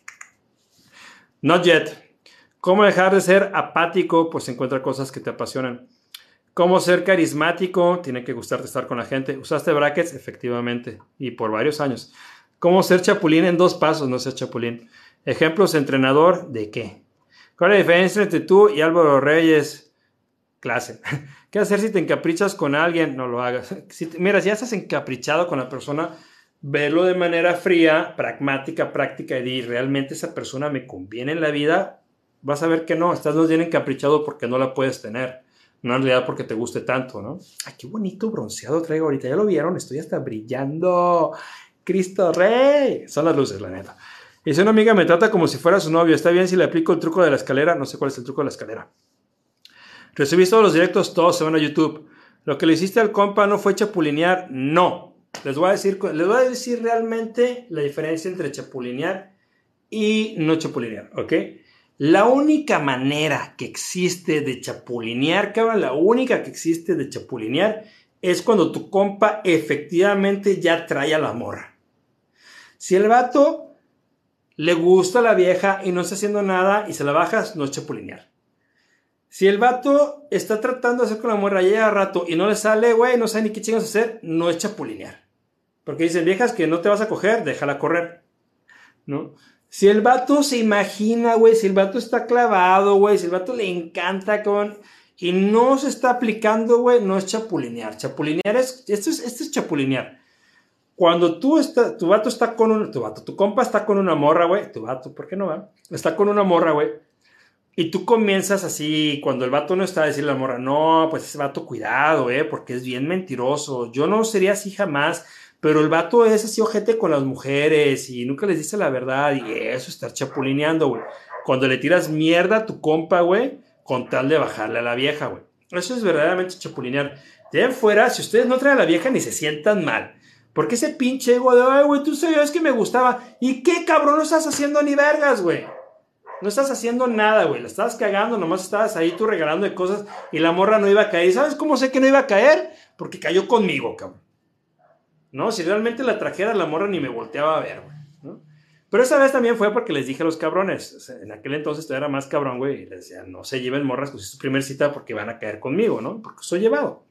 Not yet. ¿Cómo dejar de ser apático? Pues encuentra cosas que te apasionan. ¿Cómo ser carismático? Tiene que gustarte estar con la gente. ¿Usaste brackets? Efectivamente. Y por varios años. ¿Cómo ser chapulín en 2 pasos? No seas chapulín. Ejemplos, entrenador, ¿de qué? ¿Cuál es la diferencia entre tú y Álvaro Reyes? Clase. ¿Qué hacer si te encaprichas con alguien? No lo hagas. Mira, si ya estás encaprichado con la persona, verlo de manera fría, pragmática, práctica y di, ¿realmente esa persona me conviene en la vida? Vas a ver que no, estás más bien encaprichado porque no la puedes tener, no en realidad porque te guste tanto, ¿no? Ay, qué bonito bronceado traigo ahorita, ¿ya lo vieron? Estoy hasta brillando. ¡Cristo Rey! Son las luces, la neta. Y si una amiga me trata como si fuera su novio, ¿está bien si le aplico el truco de la escalera? No sé cuál es el truco de la escalera. ¿Recibís todos los directos? Todos se van a YouTube. ¿Lo que le hiciste al compa no fue chapulinear? No. Les voy a decir realmente la diferencia entre chapulinear y no chapulinear, ¿ok? La única manera que existe de chapulinear, cabrón, la única que existe de chapulinear es cuando tu compa efectivamente ya trae a la morra. Si el vato le gusta a la vieja y no está haciendo nada y se la bajas, no es chapulinear. Si el vato está tratando de hacer con la morra ya a rato y no le sale, güey, no sabe ni qué chingas hacer, no es chapulinear. Porque dicen, viejas, que no te vas a coger, déjala correr, ¿no? Si el vato se imagina, güey, si el vato está clavado, güey, si el vato le encanta, cabrón, y no se está aplicando, güey, no es chapulinear. Chapulinear esto es chapulinear. Cuando tu vato está con tu compa está con una morra, güey, tu vato, ¿por qué no va? Está con una morra, güey. Y tú comienzas así, cuando el vato no está, a decirle a la morra, no, pues ese vato cuidado, porque es bien mentiroso. Yo no sería así jamás, pero el vato es así ojete con las mujeres y nunca les dice la verdad y eso, estar chapulineando, güey. Cuando le tiras mierda a tu compa, güey, con tal de bajarle a la vieja, güey. Eso es verdaderamente chapulinear. De ahí fuera, si ustedes no traen a la vieja ni se sientan mal. Porque ese pinche ego de, ay, güey, tú sabías que me gustaba. ¿Y qué, cabrón? No estás haciendo ni vergas, güey. No estás haciendo nada, güey. La estabas cagando, nomás estabas ahí tú regalando de cosas y la morra no iba a caer. ¿Y sabes cómo sé que no iba a caer? Porque cayó conmigo, cabrón. ¿No? Si realmente la trajera la morra ni me volteaba a ver, güey, ¿no? Pero esa vez también fue porque les dije a los cabrones. O sea, en aquel entonces todavía era más cabrón, güey. Y les decía, no se lleven morras, pues es su primer cita porque van a caer conmigo, ¿no? Porque soy llevado.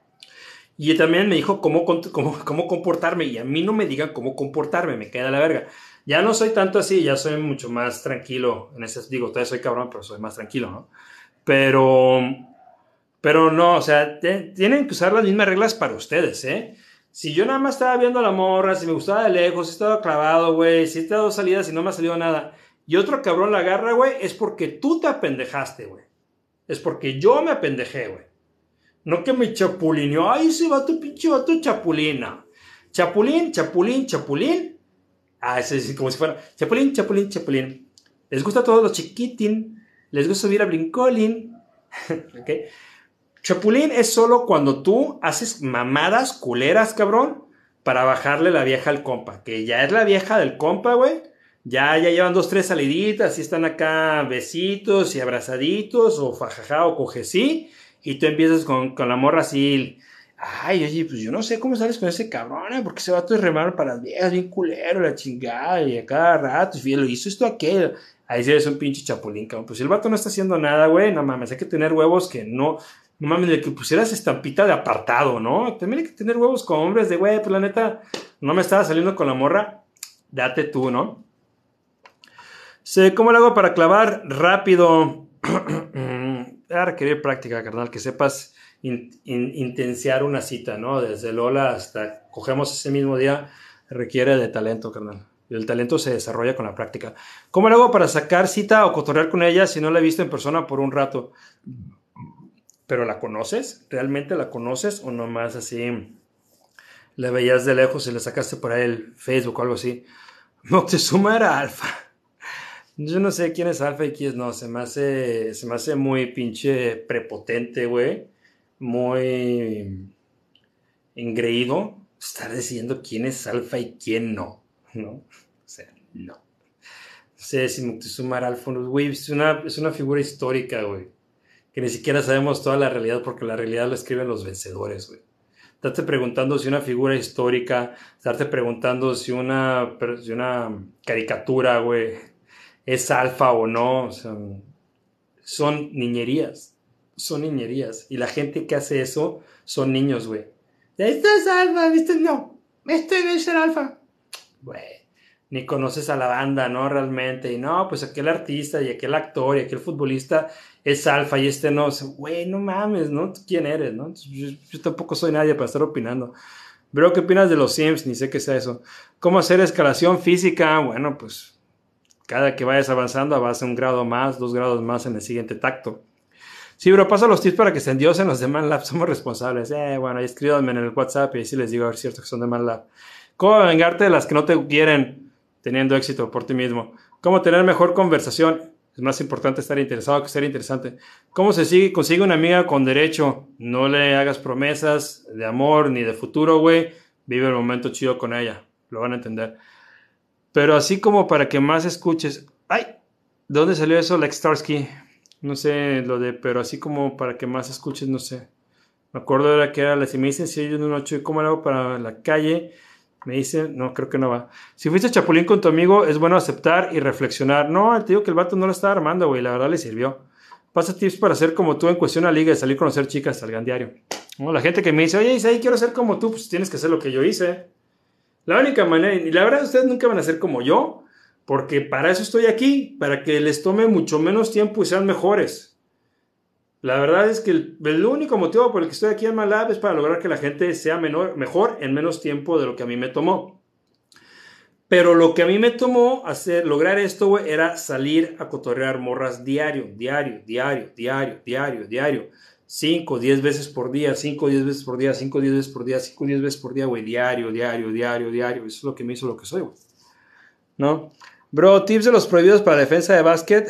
Y también me dijo cómo comportarme. Y a mí no me digan cómo comportarme, me queda la verga. Ya no soy tanto así, ya soy mucho más tranquilo. Digo, todavía soy cabrón, pero soy más tranquilo, ¿no? Pero no, o sea, tienen que usar las mismas reglas para ustedes, ¿eh? Si yo nada más estaba viendo a la morra, si me gustaba de lejos, si estaba clavado, güey, si te he dado salidas y no me ha salido nada, y otro cabrón la agarra, güey, es porque tú te apendejaste, güey. Es porque yo me apendejé, güey. No que me chapulineó. Ay, ese vato, pinche vato chapulina. Chapulín, chapulín, chapulín. Ah, ese es como si fuera chapulín, chapulín, chapulín. Les gusta todo lo chiquitín. Les gusta subir a brincolín. ¿Ok? Chapulín es solo cuando tú haces mamadas culeras, cabrón, para bajarle la vieja al compa. Que ya es la vieja del compa, güey. Ya llevan 2, 3 saliditas y están acá besitos y abrazaditos o fajaja o cogesí. Y tú empiezas con la morra así. Ay, oye, pues yo no sé cómo sales con ese cabrón, porque ese vato es re malo para las viejas, bien culero, la chingada, y a cada rato, y lo hizo esto, aquello. Ahí sí es un pinche chapulín, cabrón. Pues si el vato no está haciendo nada, güey, no mames, hay que tener huevos que no mames, de que pusieras estampita de apartado, ¿no? También hay que tener huevos con hombres de, güey, pues la neta, no me estaba saliendo con la morra, date tú, ¿no? Sí, ¿cómo lo hago para clavar rápido? Va a requerir práctica, carnal, que sepas intensiar una cita, ¿no? Desde Lola hasta cogemos ese mismo día, requiere de talento, carnal. Y el talento se desarrolla con la práctica. ¿Cómo lo hago para sacar cita o cotorrear con ella si no la he visto en persona por un rato? ¿Pero la conoces? ¿Realmente la conoces? ¿O nomás así la veías de lejos y le sacaste por ahí el Facebook o algo así? Moctezuma era alfa. Yo no sé quién es alfa y quién no. Se me hace muy pinche prepotente, güey. Muy engreído estar decidiendo quién es alfa y quién no, ¿no? O sea, no. No sé si Moctezuma era alfa, güey, es una figura histórica, güey. Que ni siquiera sabemos toda la realidad porque la realidad la escriben los vencedores, güey. Estarte preguntando si una figura histórica, estarte preguntando si una caricatura, güey, es alfa o no, o sea, son niñerías, son niñerías. Y la gente que hace eso son niños, güey. Esto es alfa, este no es el alfa. Güey, ni conoces a la banda, ¿no? Realmente. Y no, pues aquel artista y aquel actor y aquel futbolista es alfa y este no. Güey, no mames, ¿no? ¿Tú quién eres, no? Yo tampoco soy nadie para estar opinando. Bro, ¿qué opinas de los Sims? Ni sé qué sea eso. ¿Cómo hacer escalación física? Bueno, pues cada que vayas avanzando vas a un grado más, 2 grados más en el siguiente tacto. Sí, bro, paso los tips para que se endiosen los de ManLab. Somos responsables. Bueno, escríbanme en el WhatsApp y ahí sí les digo a ver si es cierto que son de ManLab. ¿Cómo vengarte de las que no te quieren teniendo éxito por ti mismo? ¿Cómo tener mejor conversación? Es más importante estar interesado que ser interesante. ¿Cómo consigue una amiga con derecho? No le hagas promesas de amor ni de futuro, güey. Vive el momento chido con ella. Lo van a entender. Pero así como para que más escuches. ¡Ay! ¿De dónde salió eso, Lex Starsky? No sé lo de, pero así como para que más escuches, no sé. Me acuerdo de que era si me dicen si hay un 8, ¿cómo lo hago para la calle? Me dicen, no, creo que no va. Si fuiste chapulín con tu amigo, es bueno aceptar y reflexionar. No, te digo que el vato no lo estaba armando, güey, la verdad le sirvió. Pasa tips para ser como tú en cuestión a liga y salir a conocer chicas, salgan diario. No, la gente que me dice, oye, Isaí, quiero ser como tú, pues tienes que hacer lo que yo hice. La única manera, y la verdad ustedes nunca van a ser como yo, porque para eso estoy aquí, para que les tome mucho menos tiempo y sean mejores. La verdad es que el único motivo por el que estoy aquí en ManLab es para lograr que la gente sea mejor en menos tiempo de lo que a mí me tomó. Pero lo que a mí me tomó lograr esto, güey, era salir a cotorrear morras diario. 5, 10 veces por día, 5, 10 veces por día, 5, 10 veces por día, 5, 10 veces por día, güey, diario. Eso es lo que me hizo lo que soy, güey. ¿No? Bro, tips de los prohibidos para la defensa de básquet.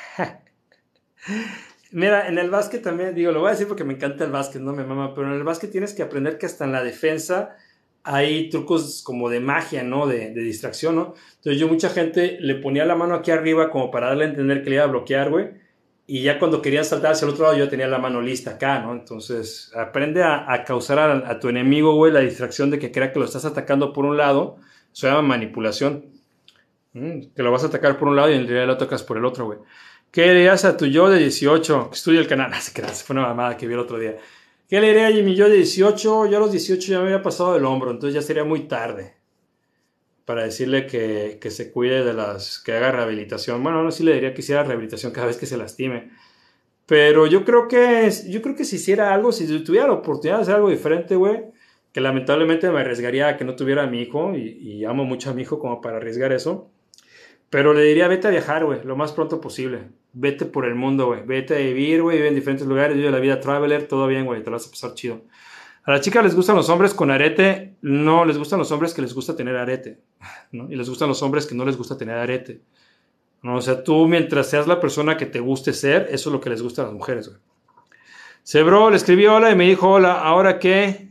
Mira, en el básquet también, digo, lo voy a decir porque me encanta el básquet, no me mama, pero en el básquet tienes que aprender que hasta en la defensa hay trucos como de magia, ¿no? De distracción, ¿no? Entonces mucha gente le ponía la mano aquí arriba como para darle a entender que le iba a bloquear, güey. Y ya cuando querían saltar hacia el otro lado, yo tenía la mano lista acá, ¿no? Entonces, aprende a causar a tu enemigo, güey, la distracción de que crea que lo estás atacando por un lado. Eso se llama manipulación. Que lo vas a atacar por un lado y en realidad lo atacas por el otro, güey. ¿Qué le dirías a tu yo de 18 que estudia el canal? Fue una mamada que vi el otro día. ¿Qué le diría a mi yo de 18? Yo a los 18 ya me había pasado del hombro, entonces ya sería muy tarde para decirle que se cuide que haga rehabilitación. Bueno, no, sí le diría que hiciera rehabilitación cada vez que se lastime. Pero yo creo que si hiciera algo, si tuviera la oportunidad de hacer algo diferente, güey, que lamentablemente me arriesgaría a que no tuviera a mi hijo, y amo mucho a mi hijo como para arriesgar eso. Pero le diría, vete a viajar, güey, lo más pronto posible. Vete por el mundo, güey. Vete a vivir, güey, vive en diferentes lugares, vive la vida traveler, todo bien, güey, te lo vas a pasar chido. A las chicas les gustan los hombres con arete, no, les gustan los hombres que les gusta tener arete, ¿no? Y les gustan los hombres que no les gusta tener arete. ¿No? O sea, tú mientras seas la persona que te guste ser, eso es lo que les gusta a las mujeres, güey. Bro, le escribí hola y me dijo hola, ¿ahora qué?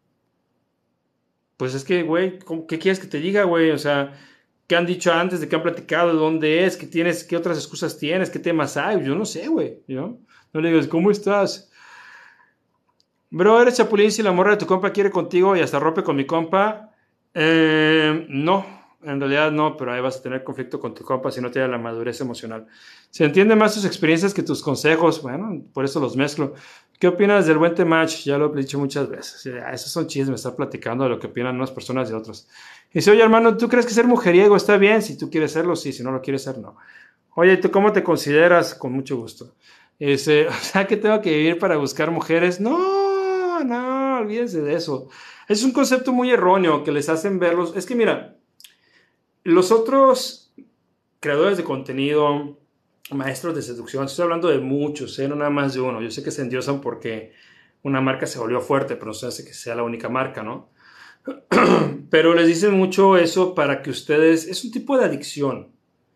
Pues es que, güey, ¿qué quieres que te diga, güey? O sea, ¿qué han dicho antes? ¿De qué han platicado? ¿De dónde es? ¿Qué otras excusas tienes? ¿Qué temas hay? Yo no sé, güey. ¿No? No le digas, ¿cómo estás? Bro, ¿eres chapulín si la morra de tu compa quiere contigo y hasta rompe con mi compa? No, en realidad no, pero ahí vas a tener conflicto con tu compa si no tienes la madurez emocional. Se entiende más tus experiencias que tus consejos. Bueno, por eso los mezclo. ¿Qué opinas del buen match? Ya lo he dicho muchas veces. Esos son chismes, estar platicando de lo que opinan unas personas y otras. Y dice, oye, hermano, ¿tú crees que ser mujeriego está bien? Si tú quieres serlo, sí. Si no lo quieres ser, no. Oye, ¿tú cómo te consideras? Con mucho gusto. Dice, o sea, ¿que tengo que vivir para buscar mujeres? No, olvídense de eso. Es un concepto muy erróneo que les hacen verlos. Es que mira, los otros creadores de contenido, maestros de seducción, estoy hablando de muchos, no nada más de uno. Yo sé que se endiosan porque una marca se volvió fuerte, pero no se hace que sea la única marca, ¿no? Pero les dicen mucho eso para que ustedes... Es un tipo de adicción.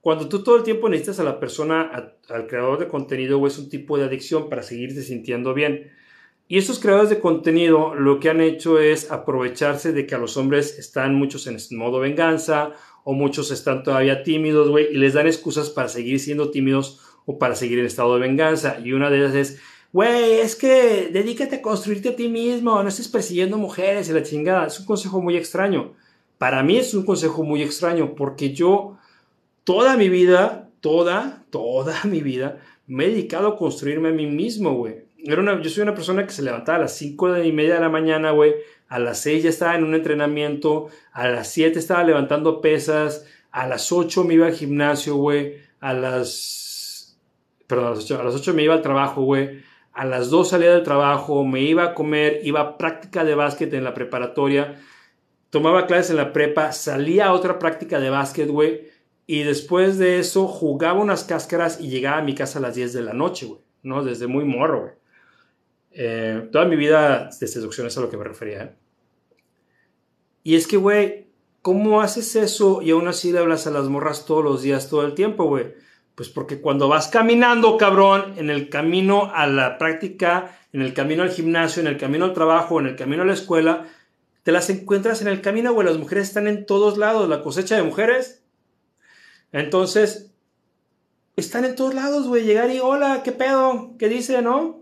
cuando tú todo el tiempo necesitas a la persona, al creador de contenido, güey, es un tipo de adicción para seguirte sintiendo bien. Y estos creadores de contenido lo que han hecho es aprovecharse de que a los hombres están muchos en modo venganza o muchos están todavía tímidos, güey, y les dan excusas para seguir siendo tímidos o para seguir en estado de venganza. Y una de ellas es, güey, es que dedícate a construirte a ti mismo, no estés persiguiendo mujeres y la chingada. Es un consejo muy extraño. Para mí es un consejo muy extraño porque yo toda mi vida, toda mi vida, me he dedicado a construirme a mí mismo, güey. Yo soy una persona que se levantaba a las 5:30 de la mañana, güey. A las 6 ya estaba en un entrenamiento. A las 7 estaba levantando pesas. A las 8 me iba al gimnasio, güey. Perdón, a las 8 me iba al trabajo, güey. A las 2 salía del trabajo, me iba a comer, iba a práctica de básquet en la preparatoria. Tomaba clases en la prepa, salía a otra práctica de básquet, güey. Y después de eso jugaba unas cáscaras y llegaba a mi casa a las 10 de la noche, güey. ¿No? Desde muy morro, güey. Toda mi vida de seducción es a lo que me refería, ¿eh? Y es que, güey, ¿cómo haces eso y aún así le hablas a las morras todos los días, todo el tiempo, güey? Pues porque cuando vas caminando, cabrón, en el camino a la práctica, en el camino al gimnasio, en el camino al trabajo, en el camino a la escuela, te las encuentras en el camino, güey. Las mujeres están en todos lados, la cosecha de mujeres. Entonces, están en todos lados, güey. Llegar y, hola, ¿qué pedo? ¿Qué dice, no?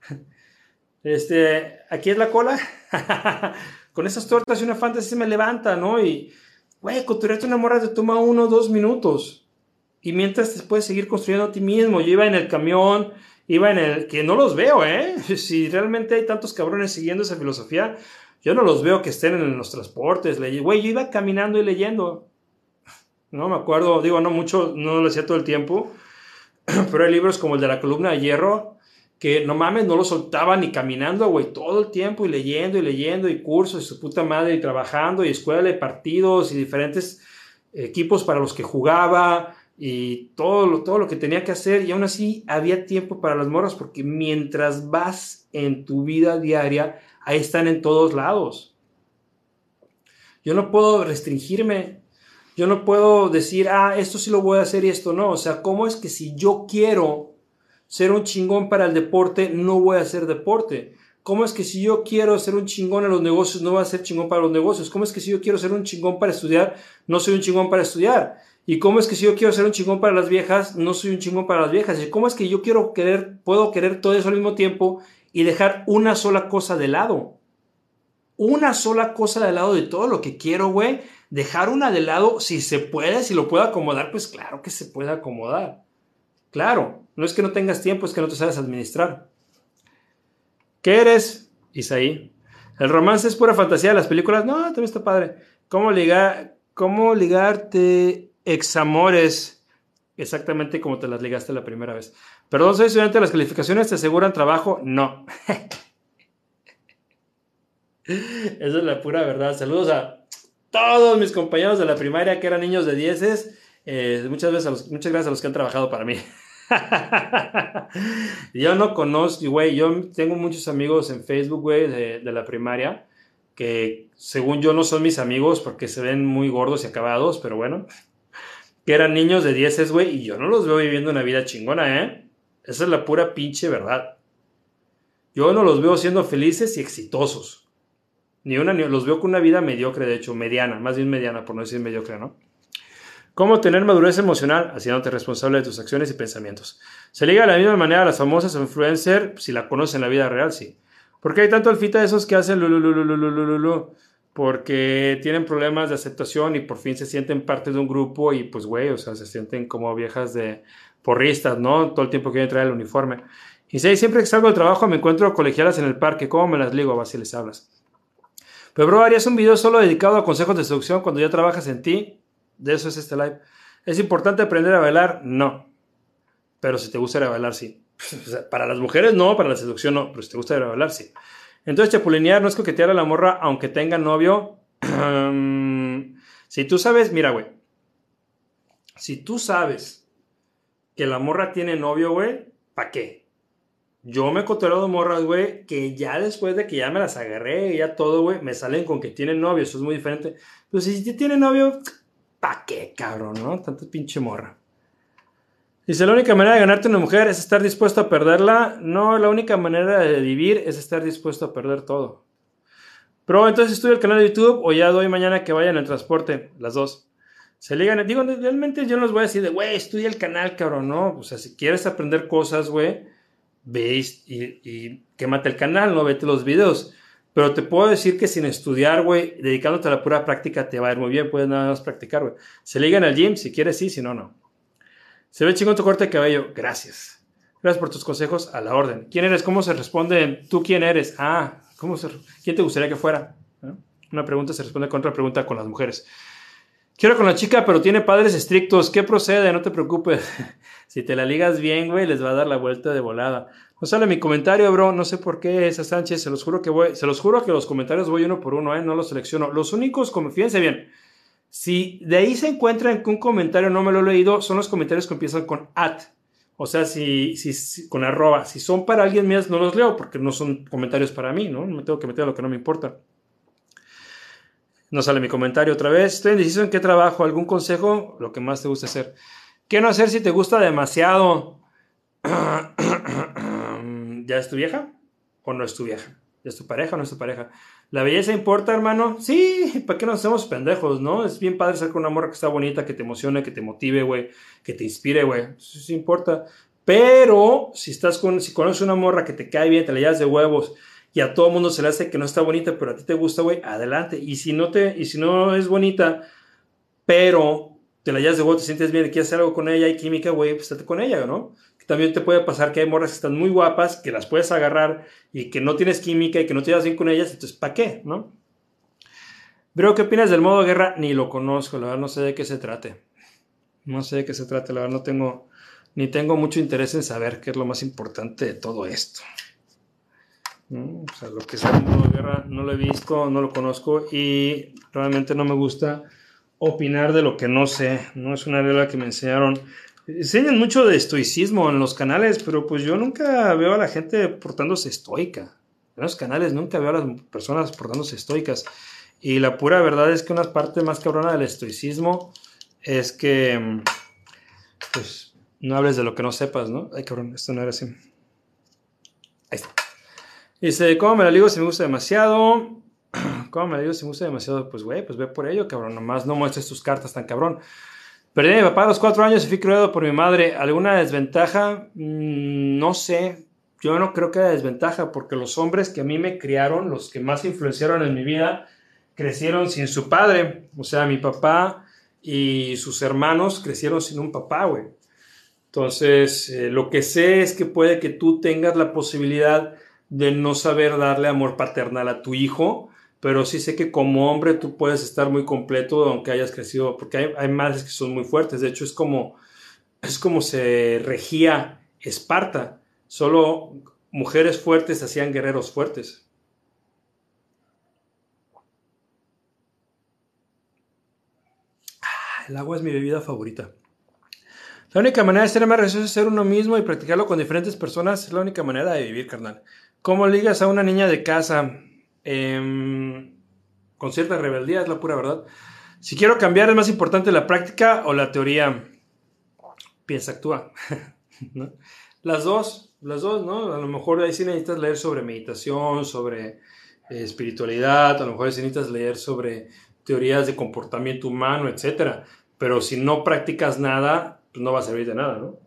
Aquí es la cola. Con esas tortas y una Fanta se me levanta, ¿no? Y, güey, coturarte una morra te toma 1 o 2 minutos. Y mientras te puedes seguir construyendo a ti mismo. Yo iba en el camión, iba en el... Que no los veo, ¿eh? Si realmente hay tantos cabrones siguiendo esa filosofía, yo no los veo que estén en los transportes. Güey, yo iba caminando y leyendo. No me acuerdo, digo, no mucho, no lo hacía todo el tiempo. Pero hay libros como el de la columna de hierro, que no mames, no lo soltaba ni caminando, güey, todo el tiempo y leyendo y cursos y su puta madre y trabajando y escuela y partidos y diferentes equipos para los que jugaba y todo lo que tenía que hacer y aún así había tiempo para las morras porque mientras vas en tu vida diaria, ahí están en todos lados. Yo no puedo restringirme, yo no puedo decir, esto sí lo voy a hacer y esto no, o sea, ¿cómo es que si yo quiero ser un chingón para el deporte, no voy a hacer deporte? ¿Cómo es que si yo quiero ser un chingón en los negocios, no voy a ser chingón para los negocios? ¿Cómo es que si yo quiero ser un chingón para estudiar, no soy un chingón para estudiar? ¿Y cómo es que si yo quiero ser un chingón para las viejas, no soy un chingón para las viejas? ¿Y cómo es que yo puedo querer todo eso al mismo tiempo y dejar una sola cosa de lado? Una sola cosa de lado de todo lo que quiero, güey. Dejar una de lado, si se puede, si lo puedo acomodar, pues claro que se puede acomodar. Claro, no es que no tengas tiempo, es que no te sabes administrar. ¿Qué eres, Isaí? ¿El romance es pura fantasía de las películas? No, también está padre. ¿Cómo ligarte examores? Exactamente como te las ligaste la primera vez. Perdón, soy estudiante, ¿las calificaciones te aseguran trabajo? No. Esa es la pura verdad. Saludos a todos mis compañeros de la primaria que eran niños de 10. Muchas gracias a los que han trabajado para mí. Yo no conozco, güey, yo tengo muchos amigos en Facebook, güey, de la primaria, que según yo no son mis amigos porque se ven muy gordos y acabados, pero bueno, que eran niños de 10, güey, y yo no los veo viviendo una vida chingona, ¿eh? Esa es la pura pinche verdad. Yo no los veo siendo felices y exitosos. Ni los veo con una vida mediocre, de hecho, mediana, más bien mediana, por no decir mediocre, ¿no? ¿Cómo tener madurez emocional? Haciéndote responsable de tus acciones y pensamientos. ¿Se liga de la misma manera a las famosas o influencer? Si la conocen en la vida real, sí. ¿Por qué hay tanto alfita de esos que hacen lululululululu? Porque tienen problemas de aceptación y por fin se sienten parte de un grupo y pues güey, o sea, se sienten como viejas de porristas, ¿no? Todo el tiempo quieren traer el uniforme. Y sí, siempre que salgo del trabajo me encuentro colegialas en el parque. ¿Cómo me las ligo? A ver si les hablas. Pero bro, ¿harías un video solo dedicado a consejos de seducción cuando ya trabajas en ti? De eso es este live. ¿Es importante aprender a bailar? No. Pero si te gusta ir a bailar, sí. O sea, para las mujeres no, para la seducción no. Pero si te gusta ir a bailar, sí. Entonces, chapulinear no es coquetear a la morra aunque tenga novio. Si tú sabes, mira, güey. Si tú sabes que la morra tiene novio, güey, ¿para qué? Yo me he cotorreado morras, güey, que ya después de que ya me las agarré y ya todo, güey, me salen con que tienen novio. Eso es muy diferente. Pero si tiene novio, ¿pa' qué, cabrón, no? Tanto pinche morra. Dice, la única manera de ganarte una mujer es estar dispuesto a perderla. No, la única manera de vivir es estar dispuesto a perder todo. Pero entonces estudio el canal de YouTube o ya doy mañana que vaya en el transporte. Las dos. Se ligan. Digo, realmente yo no les voy a decir de, güey, estudia el canal, cabrón, ¿no? O sea, si quieres aprender cosas, güey, veis y quémate el canal, no vete los videos. Pero te puedo decir que sin estudiar, güey, dedicándote a la pura práctica te va a ir muy bien. Puedes nada más practicar, güey. Se ligan al gym, si quieres sí, si no, no. Se ve chingón tu corte de cabello. Gracias. Gracias por tus consejos a la orden. ¿Quién eres? ¿Cómo se responde? ¿Tú quién eres? Ah, ¿quién te gustaría que fuera? ¿No? Una pregunta se responde con otra pregunta con las mujeres. Quiero con la chica, pero tiene padres estrictos. ¿Qué procede? No te preocupes. Si te la ligas bien, güey, les va a dar la vuelta de volada. No sale mi comentario, bro. No sé por qué, esa Sánchez. Se los juro que los comentarios voy uno por uno, no los selecciono. Los únicos, fíjense bien. Si de ahí se encuentran que un comentario no me lo he leído, son los comentarios que empiezan con @ o sea, si con arroba. Si son para alguien más, no los leo porque no son comentarios para mí, ¿no? Me tengo que meter a lo que no me importa. No sale mi comentario otra vez. Estoy indeciso en qué trabajo. ¿Algún consejo? Lo que más te gusta hacer. ¿Qué no hacer si te gusta demasiado? ¿Ya es tu vieja? ¿O no es tu vieja? ¿Ya es tu pareja o no es tu pareja? ¿La belleza importa, hermano? Sí, ¿para qué nos hacemos pendejos, no? Es bien padre ser con una morra que está bonita, que te emocione, que te motive, güey, que te inspire, güey. Eso sí importa. Pero si conoces una morra que te cae bien, te la llevas de huevos y a todo mundo se le hace que no está bonita, pero a ti te gusta, güey, adelante. Y si no es bonita, pero te la llevas de huevos, te sientes bien, quieres hacer algo con ella, hay química, güey, pues estate con ella, ¿no? También te puede pasar que hay morras que están muy guapas, que las puedes agarrar y que no tienes química y que no te llevas bien con ellas, entonces, ¿para qué? ¿No? Bro, ¿qué opinas del modo guerra? Ni lo conozco, la verdad no sé de qué se trate. No sé de qué se trate, la verdad ni tengo mucho interés en saber qué es lo más importante de todo esto. ¿No? O sea, lo que es el modo guerra no lo he visto, no lo conozco y realmente no me gusta opinar de lo que no sé. No es una regla que me enseñaron. Enseñan mucho de estoicismo en los canales, pero pues yo nunca veo a la gente portándose estoica. En los canales nunca veo a las personas portándose estoicas. Y la pura verdad es que una parte más cabrona del estoicismo es que, pues, no hables de lo que no sepas, ¿no? Ay, cabrón, esto no era así. Ahí está. Dice, ¿cómo me la ligo si me gusta demasiado? ¿Cómo me la ligo si me gusta demasiado? Pues, güey, pues ve por ello, cabrón. Nomás no muestres tus cartas tan cabrón. Perdí a mi papá a los 4 años y fui criado por mi madre. ¿Alguna desventaja? No sé. Yo no creo que haya desventaja porque los hombres que a mí me criaron, los que más influenciaron en mi vida, crecieron sin su padre. O sea, mi papá y sus hermanos crecieron sin un papá, güey. Entonces, lo que sé es que puede que tú tengas la posibilidad de no saber darle amor paternal a tu hijo, pero sí sé que como hombre tú puedes estar muy completo aunque hayas crecido, porque hay madres que son muy fuertes. De hecho, es como se regía Esparta. Solo mujeres fuertes hacían guerreros fuertes. El agua es mi bebida favorita. La única manera de ser más gracioso es ser uno mismo y practicarlo con diferentes personas. Es la única manera de vivir, carnal. ¿Cómo ligas a una niña de casa? Con cierta rebeldía, es la pura verdad. Si quiero cambiar, ¿es más importante la práctica o la teoría? Piensa, actúa. ¿No? Las dos, ¿no? A lo mejor ahí sí necesitas leer sobre meditación, sobre espiritualidad, a lo mejor sí necesitas leer sobre teorías de comportamiento humano, etc. Pero si no practicas nada, pues no va a servir de nada, ¿no?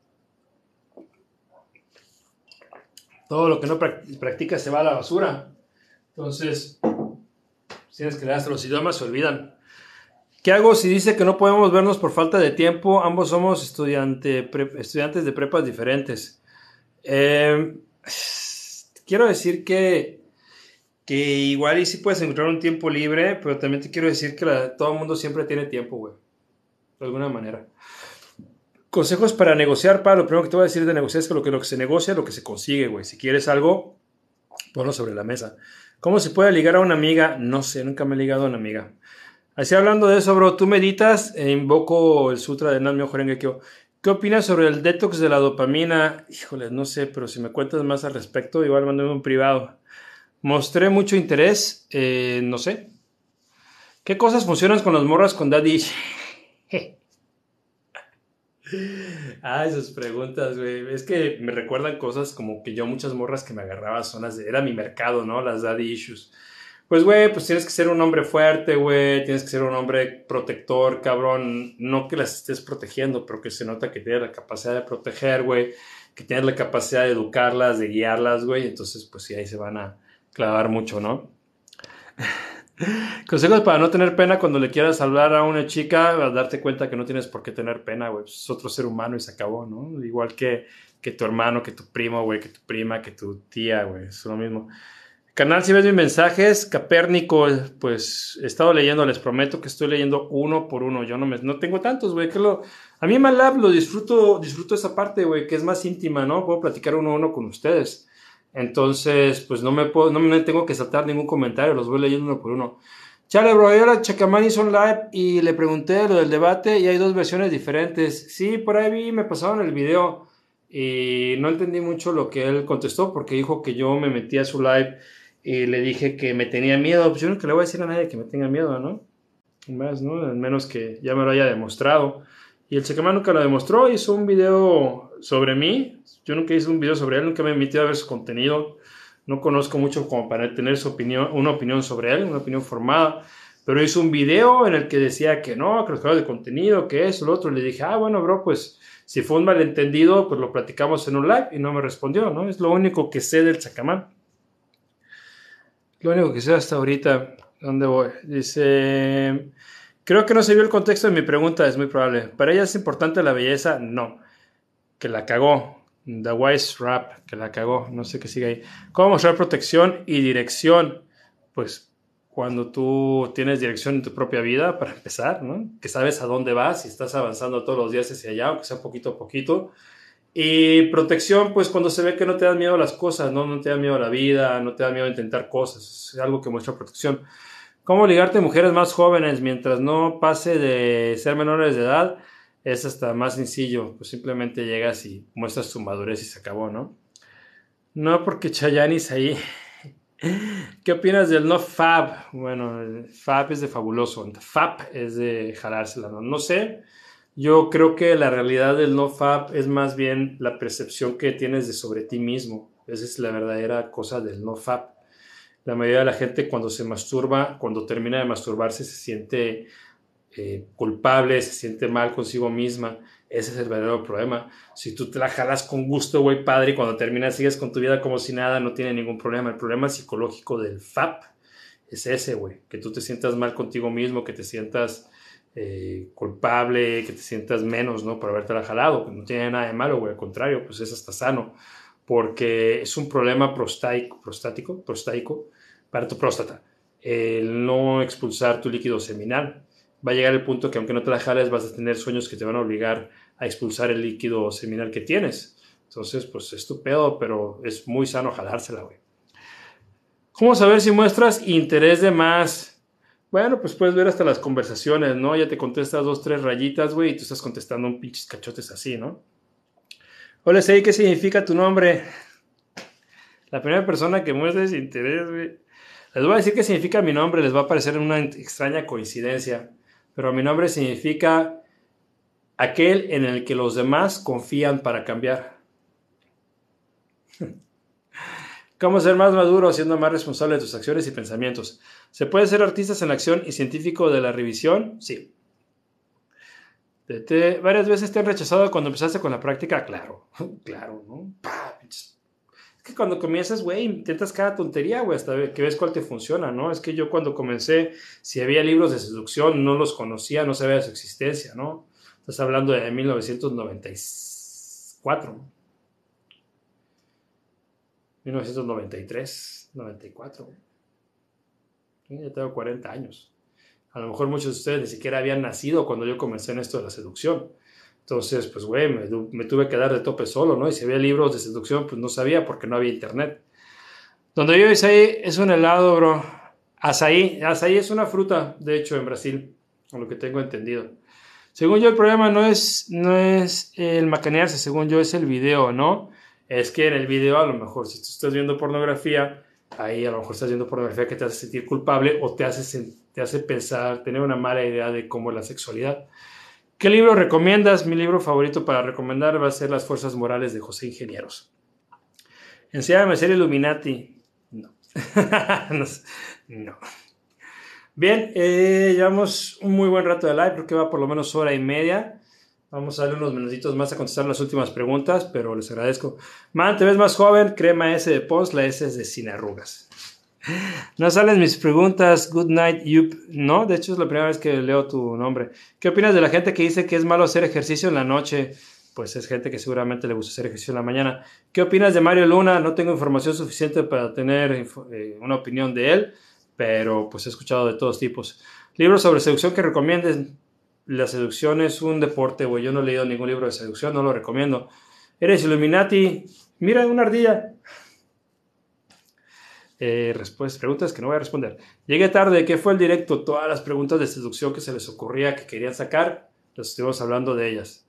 Todo lo que no practicas se va a la basura. Entonces, tienes que leer hasta los idiomas, se olvidan. ¿Qué hago si dice que no podemos vernos por falta de tiempo? Ambos somos estudiantes de prepas diferentes. Quiero decir que igual y sí puedes encontrar un tiempo libre, pero también te quiero decir que todo el mundo siempre tiene tiempo, güey. De alguna manera. Consejos para negociar, lo primero que te voy a decir de negociar es que lo que se negocia es lo que se consigue, güey. Si quieres algo, ponlo sobre la mesa. ¿Cómo se puede ligar a una amiga? No sé, nunca me he ligado a una amiga. Así hablando de eso, bro, tú meditas e invoco el sutra de Nam-myoho Renge-kyo. ¿Qué opinas sobre el detox de la dopamina? Híjole, no sé, pero si me cuentas más al respecto, igual mándame un privado. Mostré mucho interés, no sé. ¿Qué cosas funcionan con las morras con daddy? Ah, esas preguntas, güey. Es que me recuerdan cosas como que yo muchas morras que me agarraba son las de... Era mi mercado, ¿no? Las daddy issues. Pues, güey, pues tienes que ser un hombre fuerte, güey. Tienes que ser un hombre protector, cabrón. No que las estés protegiendo, pero que se nota que tienes la capacidad de proteger, güey. Que tienes la capacidad de educarlas, de guiarlas, güey. Entonces, pues sí, ahí se van a clavar mucho, ¿no? Consejos para no tener pena cuando le quieras hablar a una chica, a darte cuenta que no tienes por qué tener pena, güey. Pues es otro ser humano y se acabó, ¿no? Igual que tu hermano, que tu primo, güey, que tu prima, que tu tía, güey. Es lo mismo. Canal, si ves mis mensajes, Capérnico, pues he estado leyendo, les prometo que estoy leyendo uno por uno. Yo no tengo tantos, güey. A mí MATLAB lo disfruto esa parte, güey, que es más íntima, ¿no? Puedo platicar uno a uno con ustedes. Entonces, pues no me tengo que saltar ningún comentario, los voy leyendo uno por uno. Chale, bro, ahora Chacamán hizo un live y le pregunté lo del debate y hay dos versiones diferentes. Sí, por ahí me pasaron el video y no entendí mucho lo que él contestó porque dijo que yo me metí a su live y le dije que me tenía miedo. Pues yo nunca le voy a decir a nadie que me tenga miedo, ¿no? Más, ¿no? Al menos que ya me lo haya demostrado. Y el Chacamán nunca lo demostró, hizo un video sobre mí. Yo nunca hice un video sobre él, nunca me he metido a ver su contenido. No conozco mucho como para tener su opinión, una opinión sobre él, una opinión formada. Pero hizo un video en el que decía que no, que los creadores de contenido, que eso, lo otro. Le dije, bueno, bro, pues si fue un malentendido, pues lo platicamos en un live y no me respondió, ¿no? Es lo único que sé del Chacamán. Lo único que sé hasta ahorita. ¿Dónde voy? Dice... Creo que no se vio el contexto de mi pregunta, es muy probable. ¿Para ella es importante la belleza? No. Que la cagó. The Wise Rap, que la cagó. No sé qué sigue ahí. ¿Cómo mostrar protección y dirección? Pues cuando tú tienes dirección en tu propia vida, para empezar, ¿no? Que sabes a dónde vas y estás avanzando todos los días hacia allá, aunque sea poquito a poquito. Y protección, pues cuando se ve que no te dan miedo las cosas, ¿no? No te da miedo la vida, no te da miedo intentar cosas. Es algo que muestra protección. ¿Cómo ligarte a mujeres más jóvenes mientras no pase de ser menores de edad? Es hasta más sencillo. Pues simplemente llegas y muestras tu madurez y se acabó, ¿no? No porque Chayanne es ahí. ¿Qué opinas del no fab? Bueno, el fab es de fabuloso. Fab es de jalársela, ¿no? No sé. Yo creo que la realidad del no fab es más bien la percepción que tienes de sobre ti mismo. Esa es la verdadera cosa del no fab. La mayoría de la gente cuando se masturba, cuando termina de masturbarse, se siente culpable, se siente mal consigo misma. Ese es el verdadero problema. Si tú te la jalas con gusto, güey, padre, y cuando terminas sigues con tu vida como si nada, no tiene ningún problema. El problema psicológico del FAP es ese, güey. Que tú te sientas mal contigo mismo, que te sientas culpable, que te sientas menos, ¿no? Por haberte la jalado. Que no tiene nada de malo, güey. Al contrario, pues es hasta sano. Porque es un problema prostático para tu próstata. El no expulsar tu líquido seminal. Va a llegar el punto que aunque no te la jales, vas a tener sueños que te van a obligar a expulsar el líquido seminal que tienes. Entonces, pues es tu pedo, pero es muy sano jalársela, güey. ¿Cómo saber si muestras interés de más? Bueno, pues puedes ver hasta las conversaciones, ¿no? Ya te contestas 2, 3 rayitas, güey, y tú estás contestando un pinches cachotes así, ¿no? Hola, Sei, ¿qué significa tu nombre? La primera persona que muestres interés, güey. Les voy a decir qué significa mi nombre, les va a parecer una extraña coincidencia. Pero mi nombre significa aquel en el que los demás confían para cambiar. ¿Cómo ser más maduro siendo más responsable de tus acciones y pensamientos? ¿Se puede ser artistas en la acción y científico de la revisión? Sí. ¿Varias veces te han rechazado cuando empezaste con la práctica? Claro, claro, ¿no? Es que cuando comienzas, güey, intentas cada tontería, güey, hasta que ves cuál te funciona, ¿no? Es que yo cuando comencé, si había libros de seducción, no los conocía, no sabía de su existencia, ¿no? Estás hablando de 1994, 1993, 94. Ya tengo 40 años. A lo mejor muchos de ustedes ni siquiera habían nacido cuando yo comencé en esto de la seducción. Entonces, pues, güey, me tuve que dar de tope solo, ¿no? Y si había libros de seducción, pues no sabía porque no había internet. Donde yo Isaí es un helado, bro. Azaí es una fruta, de hecho, en Brasil, a lo que tengo entendido. Según yo, el problema no es el macanearse, según yo, es el video, ¿no? Es que en el video, a lo mejor, si tú estás viendo pornografía, ahí a lo mejor estás viendo pornografía que te hace sentir culpable o te hace pensar, tener una mala idea de cómo es la sexualidad. ¿Qué libro recomiendas? Mi libro favorito para recomendar va a ser Las Fuerzas Morales de José Ingenieros. Enséñame a ser Illuminati. No. No. Bien, llevamos un muy buen rato de live, creo que va por lo menos hora y media. Vamos a darle unos minutitos más a contestar las últimas preguntas, pero les agradezco. Man, te ves más joven, crema S de Pons, la S es de sin arrugas. No salen mis preguntas, good night, Yup. No, de hecho es la primera vez que leo tu nombre. ¿Qué opinas de la gente que dice que es malo hacer ejercicio en la noche? Pues es gente que seguramente le gusta hacer ejercicio en la mañana. ¿Qué opinas de Mario Luna? No tengo información suficiente para tener una opinión de él, pero pues he escuchado de todos tipos. Libros sobre seducción que recomienden. La seducción es un deporte, güey. Yo no he leído ningún libro de seducción, no lo recomiendo. ¿Eres Illuminati? Mira, una ardilla. Preguntas que no voy a responder. Llegué tarde, ¿qué fue el directo? Todas las preguntas de seducción que se les ocurría que querían sacar, los estuvimos hablando de ellas.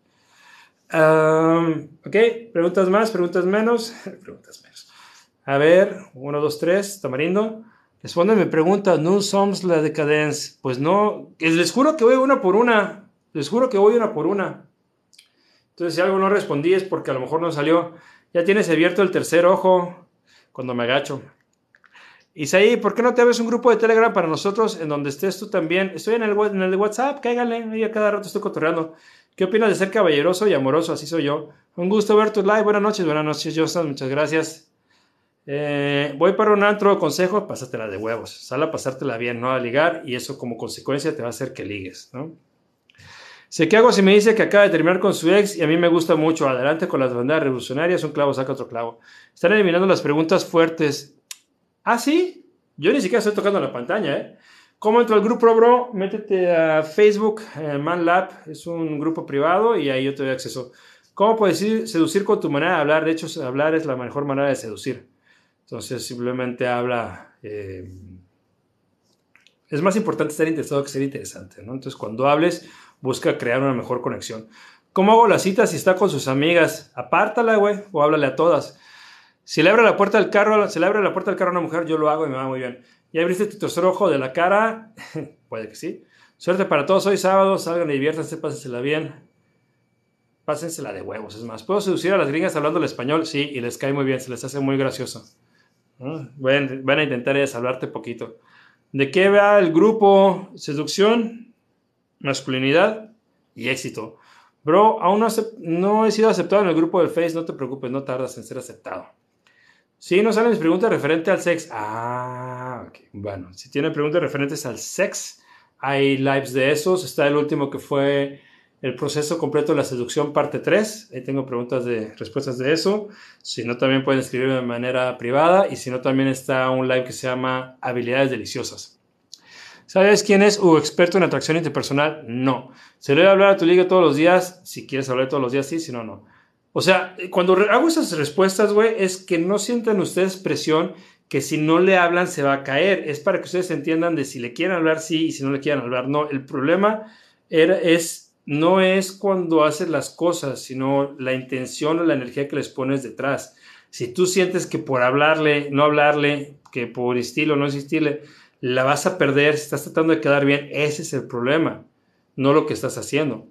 Ok, preguntas más, preguntas menos. Preguntas menos. A ver, 1, 2, 3, Tamarindo. Respóndeme pregunta, ¿no somos la decadence? Pues no, les juro que voy una por una. Les juro que voy una por una. Entonces, si algo no respondí es porque a lo mejor no salió. Ya tienes abierto el tercer ojo cuando me agacho. Isaí, ¿por qué no te abres un grupo de Telegram para nosotros en donde estés tú también? Estoy en el de WhatsApp, cáiganle, ahí a cada rato estoy cotorreando. ¿Qué opinas de ser caballeroso y amoroso? Así soy yo. Un gusto ver tu live. Buenas noches, Joseph, muchas gracias. Voy para un antro, consejo, pásatela de huevos. Sal a pasártela bien, no a ligar, y eso como consecuencia te va a hacer que ligues, ¿no? Sé qué hago si me dice que acaba de terminar con su ex y a mí me gusta mucho. Adelante con las banderas revolucionarias, un clavo saca otro clavo. Están eliminando las preguntas fuertes. ¿Ah, sí? Yo ni siquiera estoy tocando la pantalla, ¿eh? ¿Cómo entro al grupo, bro? Métete a Facebook, ManLab, es un grupo privado y ahí yo te doy acceso. ¿Cómo puedes seducir con tu manera de hablar? De hecho, hablar es la mejor manera de seducir. Entonces, simplemente habla. Es más importante estar interesado que ser interesante, ¿no? Entonces, cuando hables, busca crear una mejor conexión. ¿Cómo hago la cita si está con sus amigas? Apártala, güey, o háblale a todas. Si le abre la puerta del carro a una mujer, yo lo hago y me va muy bien. ¿Ya abriste tu tercer ojo de la cara? Puede que sí. Suerte para todos, hoy sábado, salgan y diviértanse, pásensela bien. Pásensela de huevos, es más. ¿Puedo seducir a las gringas hablando el español? Sí, y les cae muy bien, se les hace muy gracioso. Van a intentar hablarte poquito. ¿De qué va el grupo? Seducción, masculinidad y éxito. Bro, aún no he sido aceptado en el grupo del Face, no te preocupes, no tardas en ser aceptado. Sí, no salen mis preguntas referentes al sex. Ah, ok. Bueno, si tienen preguntas referentes al sex, hay lives de esos. Está el último que fue el proceso completo de la seducción, parte 3. Ahí tengo respuestas de eso. Si no, también pueden escribirme de manera privada. Y si no, también está un live que se llama Habilidades Deliciosas. ¿Sabes quién es experto en atracción interpersonal? No. ¿Se le debe hablar a tu liga todos los días? Si quieres hablar todos los días, sí. Si no, no. O sea, cuando hago esas respuestas, güey, es que no sientan ustedes presión que si no le hablan se va a caer. Es para que ustedes entiendan de si le quieren hablar, sí, y si no le quieren hablar, no. El problema no es cuando haces las cosas, sino la intención o la energía que les pones detrás. Si tú sientes que por hablarle, no hablarle, que por estilo, no insistirle, la vas a perder, si estás tratando de quedar bien, ese es el problema, no lo que estás haciendo.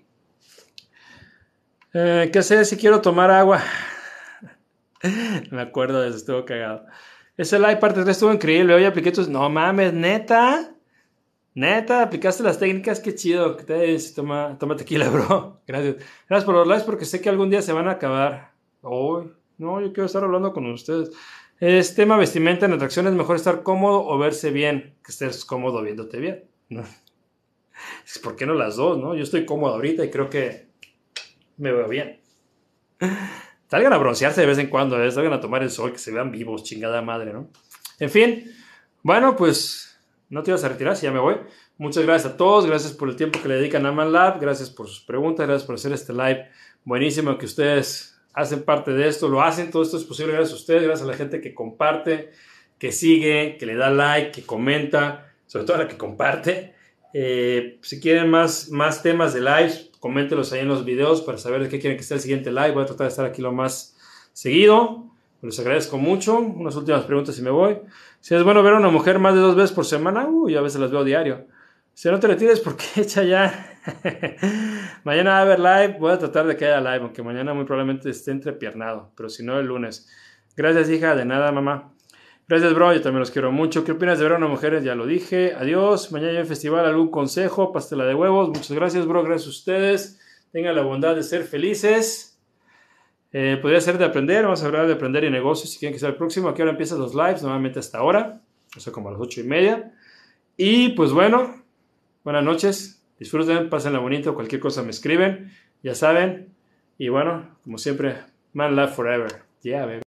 ¿Qué hacer si quiero tomar agua? Me acuerdo de eso, estuvo cagado. Ese live parte 3 estuvo increíble. Hoy apliqué tus... No mames, ¿neta? ¿Neta? ¿Aplicaste las técnicas? Qué chido. ¿Qué te dices? Toma tequila, bro. Gracias. Gracias por los lives porque sé que algún día se van a acabar. No, yo quiero estar hablando con ustedes. Es tema vestimenta en atracción. ¿Es mejor estar cómodo o verse bien? Que estés cómodo viéndote bien. ¿No? ¿Por qué no las dos, no? Yo estoy cómodo ahorita y creo que me veo bien. Salgan a broncearse de vez en cuando, salgan a tomar el sol, que se vean vivos, chingada madre, ¿no? En fin, bueno, pues no te ibas a retirar, si ya me voy. Muchas gracias a todos, gracias por el tiempo que le dedican a ManLab, gracias por sus preguntas, gracias por hacer este live buenísimo que ustedes hacen parte de esto, lo hacen, todo esto es posible gracias a ustedes, gracias a la gente que comparte, que sigue, que le da like, que comenta, sobre todo a la que comparte. Si quieren más temas de live, coméntelos ahí en los videos para saber de qué quieren que esté el siguiente live. Voy a tratar de estar aquí lo más seguido. Les agradezco mucho. Unas últimas preguntas y me voy. Si es bueno ver a una mujer más de 2 veces por semana, yo a veces las veo diario. Si no te retires porque echa ya. Mañana va a haber live, voy a tratar de que haya live, aunque mañana muy probablemente esté entrepiernado, pero si no el lunes. Gracias, hija, de nada, mamá. Gracias, bro, yo también los quiero mucho. ¿Qué opinas de ver a una mujer? Ya lo dije. Adiós. Mañana hay un festival, algún consejo, pastela de huevos. Muchas gracias, bro. Gracias a ustedes. Tengan la bondad de ser felices. Podría ser de aprender. Vamos a hablar de aprender y negocios. Si quieren que sea el próximo. Aquí ahora empiezan los lives, nuevamente hasta ahora. O sea, como a las 8:30. Y pues bueno, buenas noches. Disfruten, pásenla bonito. Cualquier cosa me escriben. Ya saben. Y bueno, como siempre, man love forever. Yeah, baby.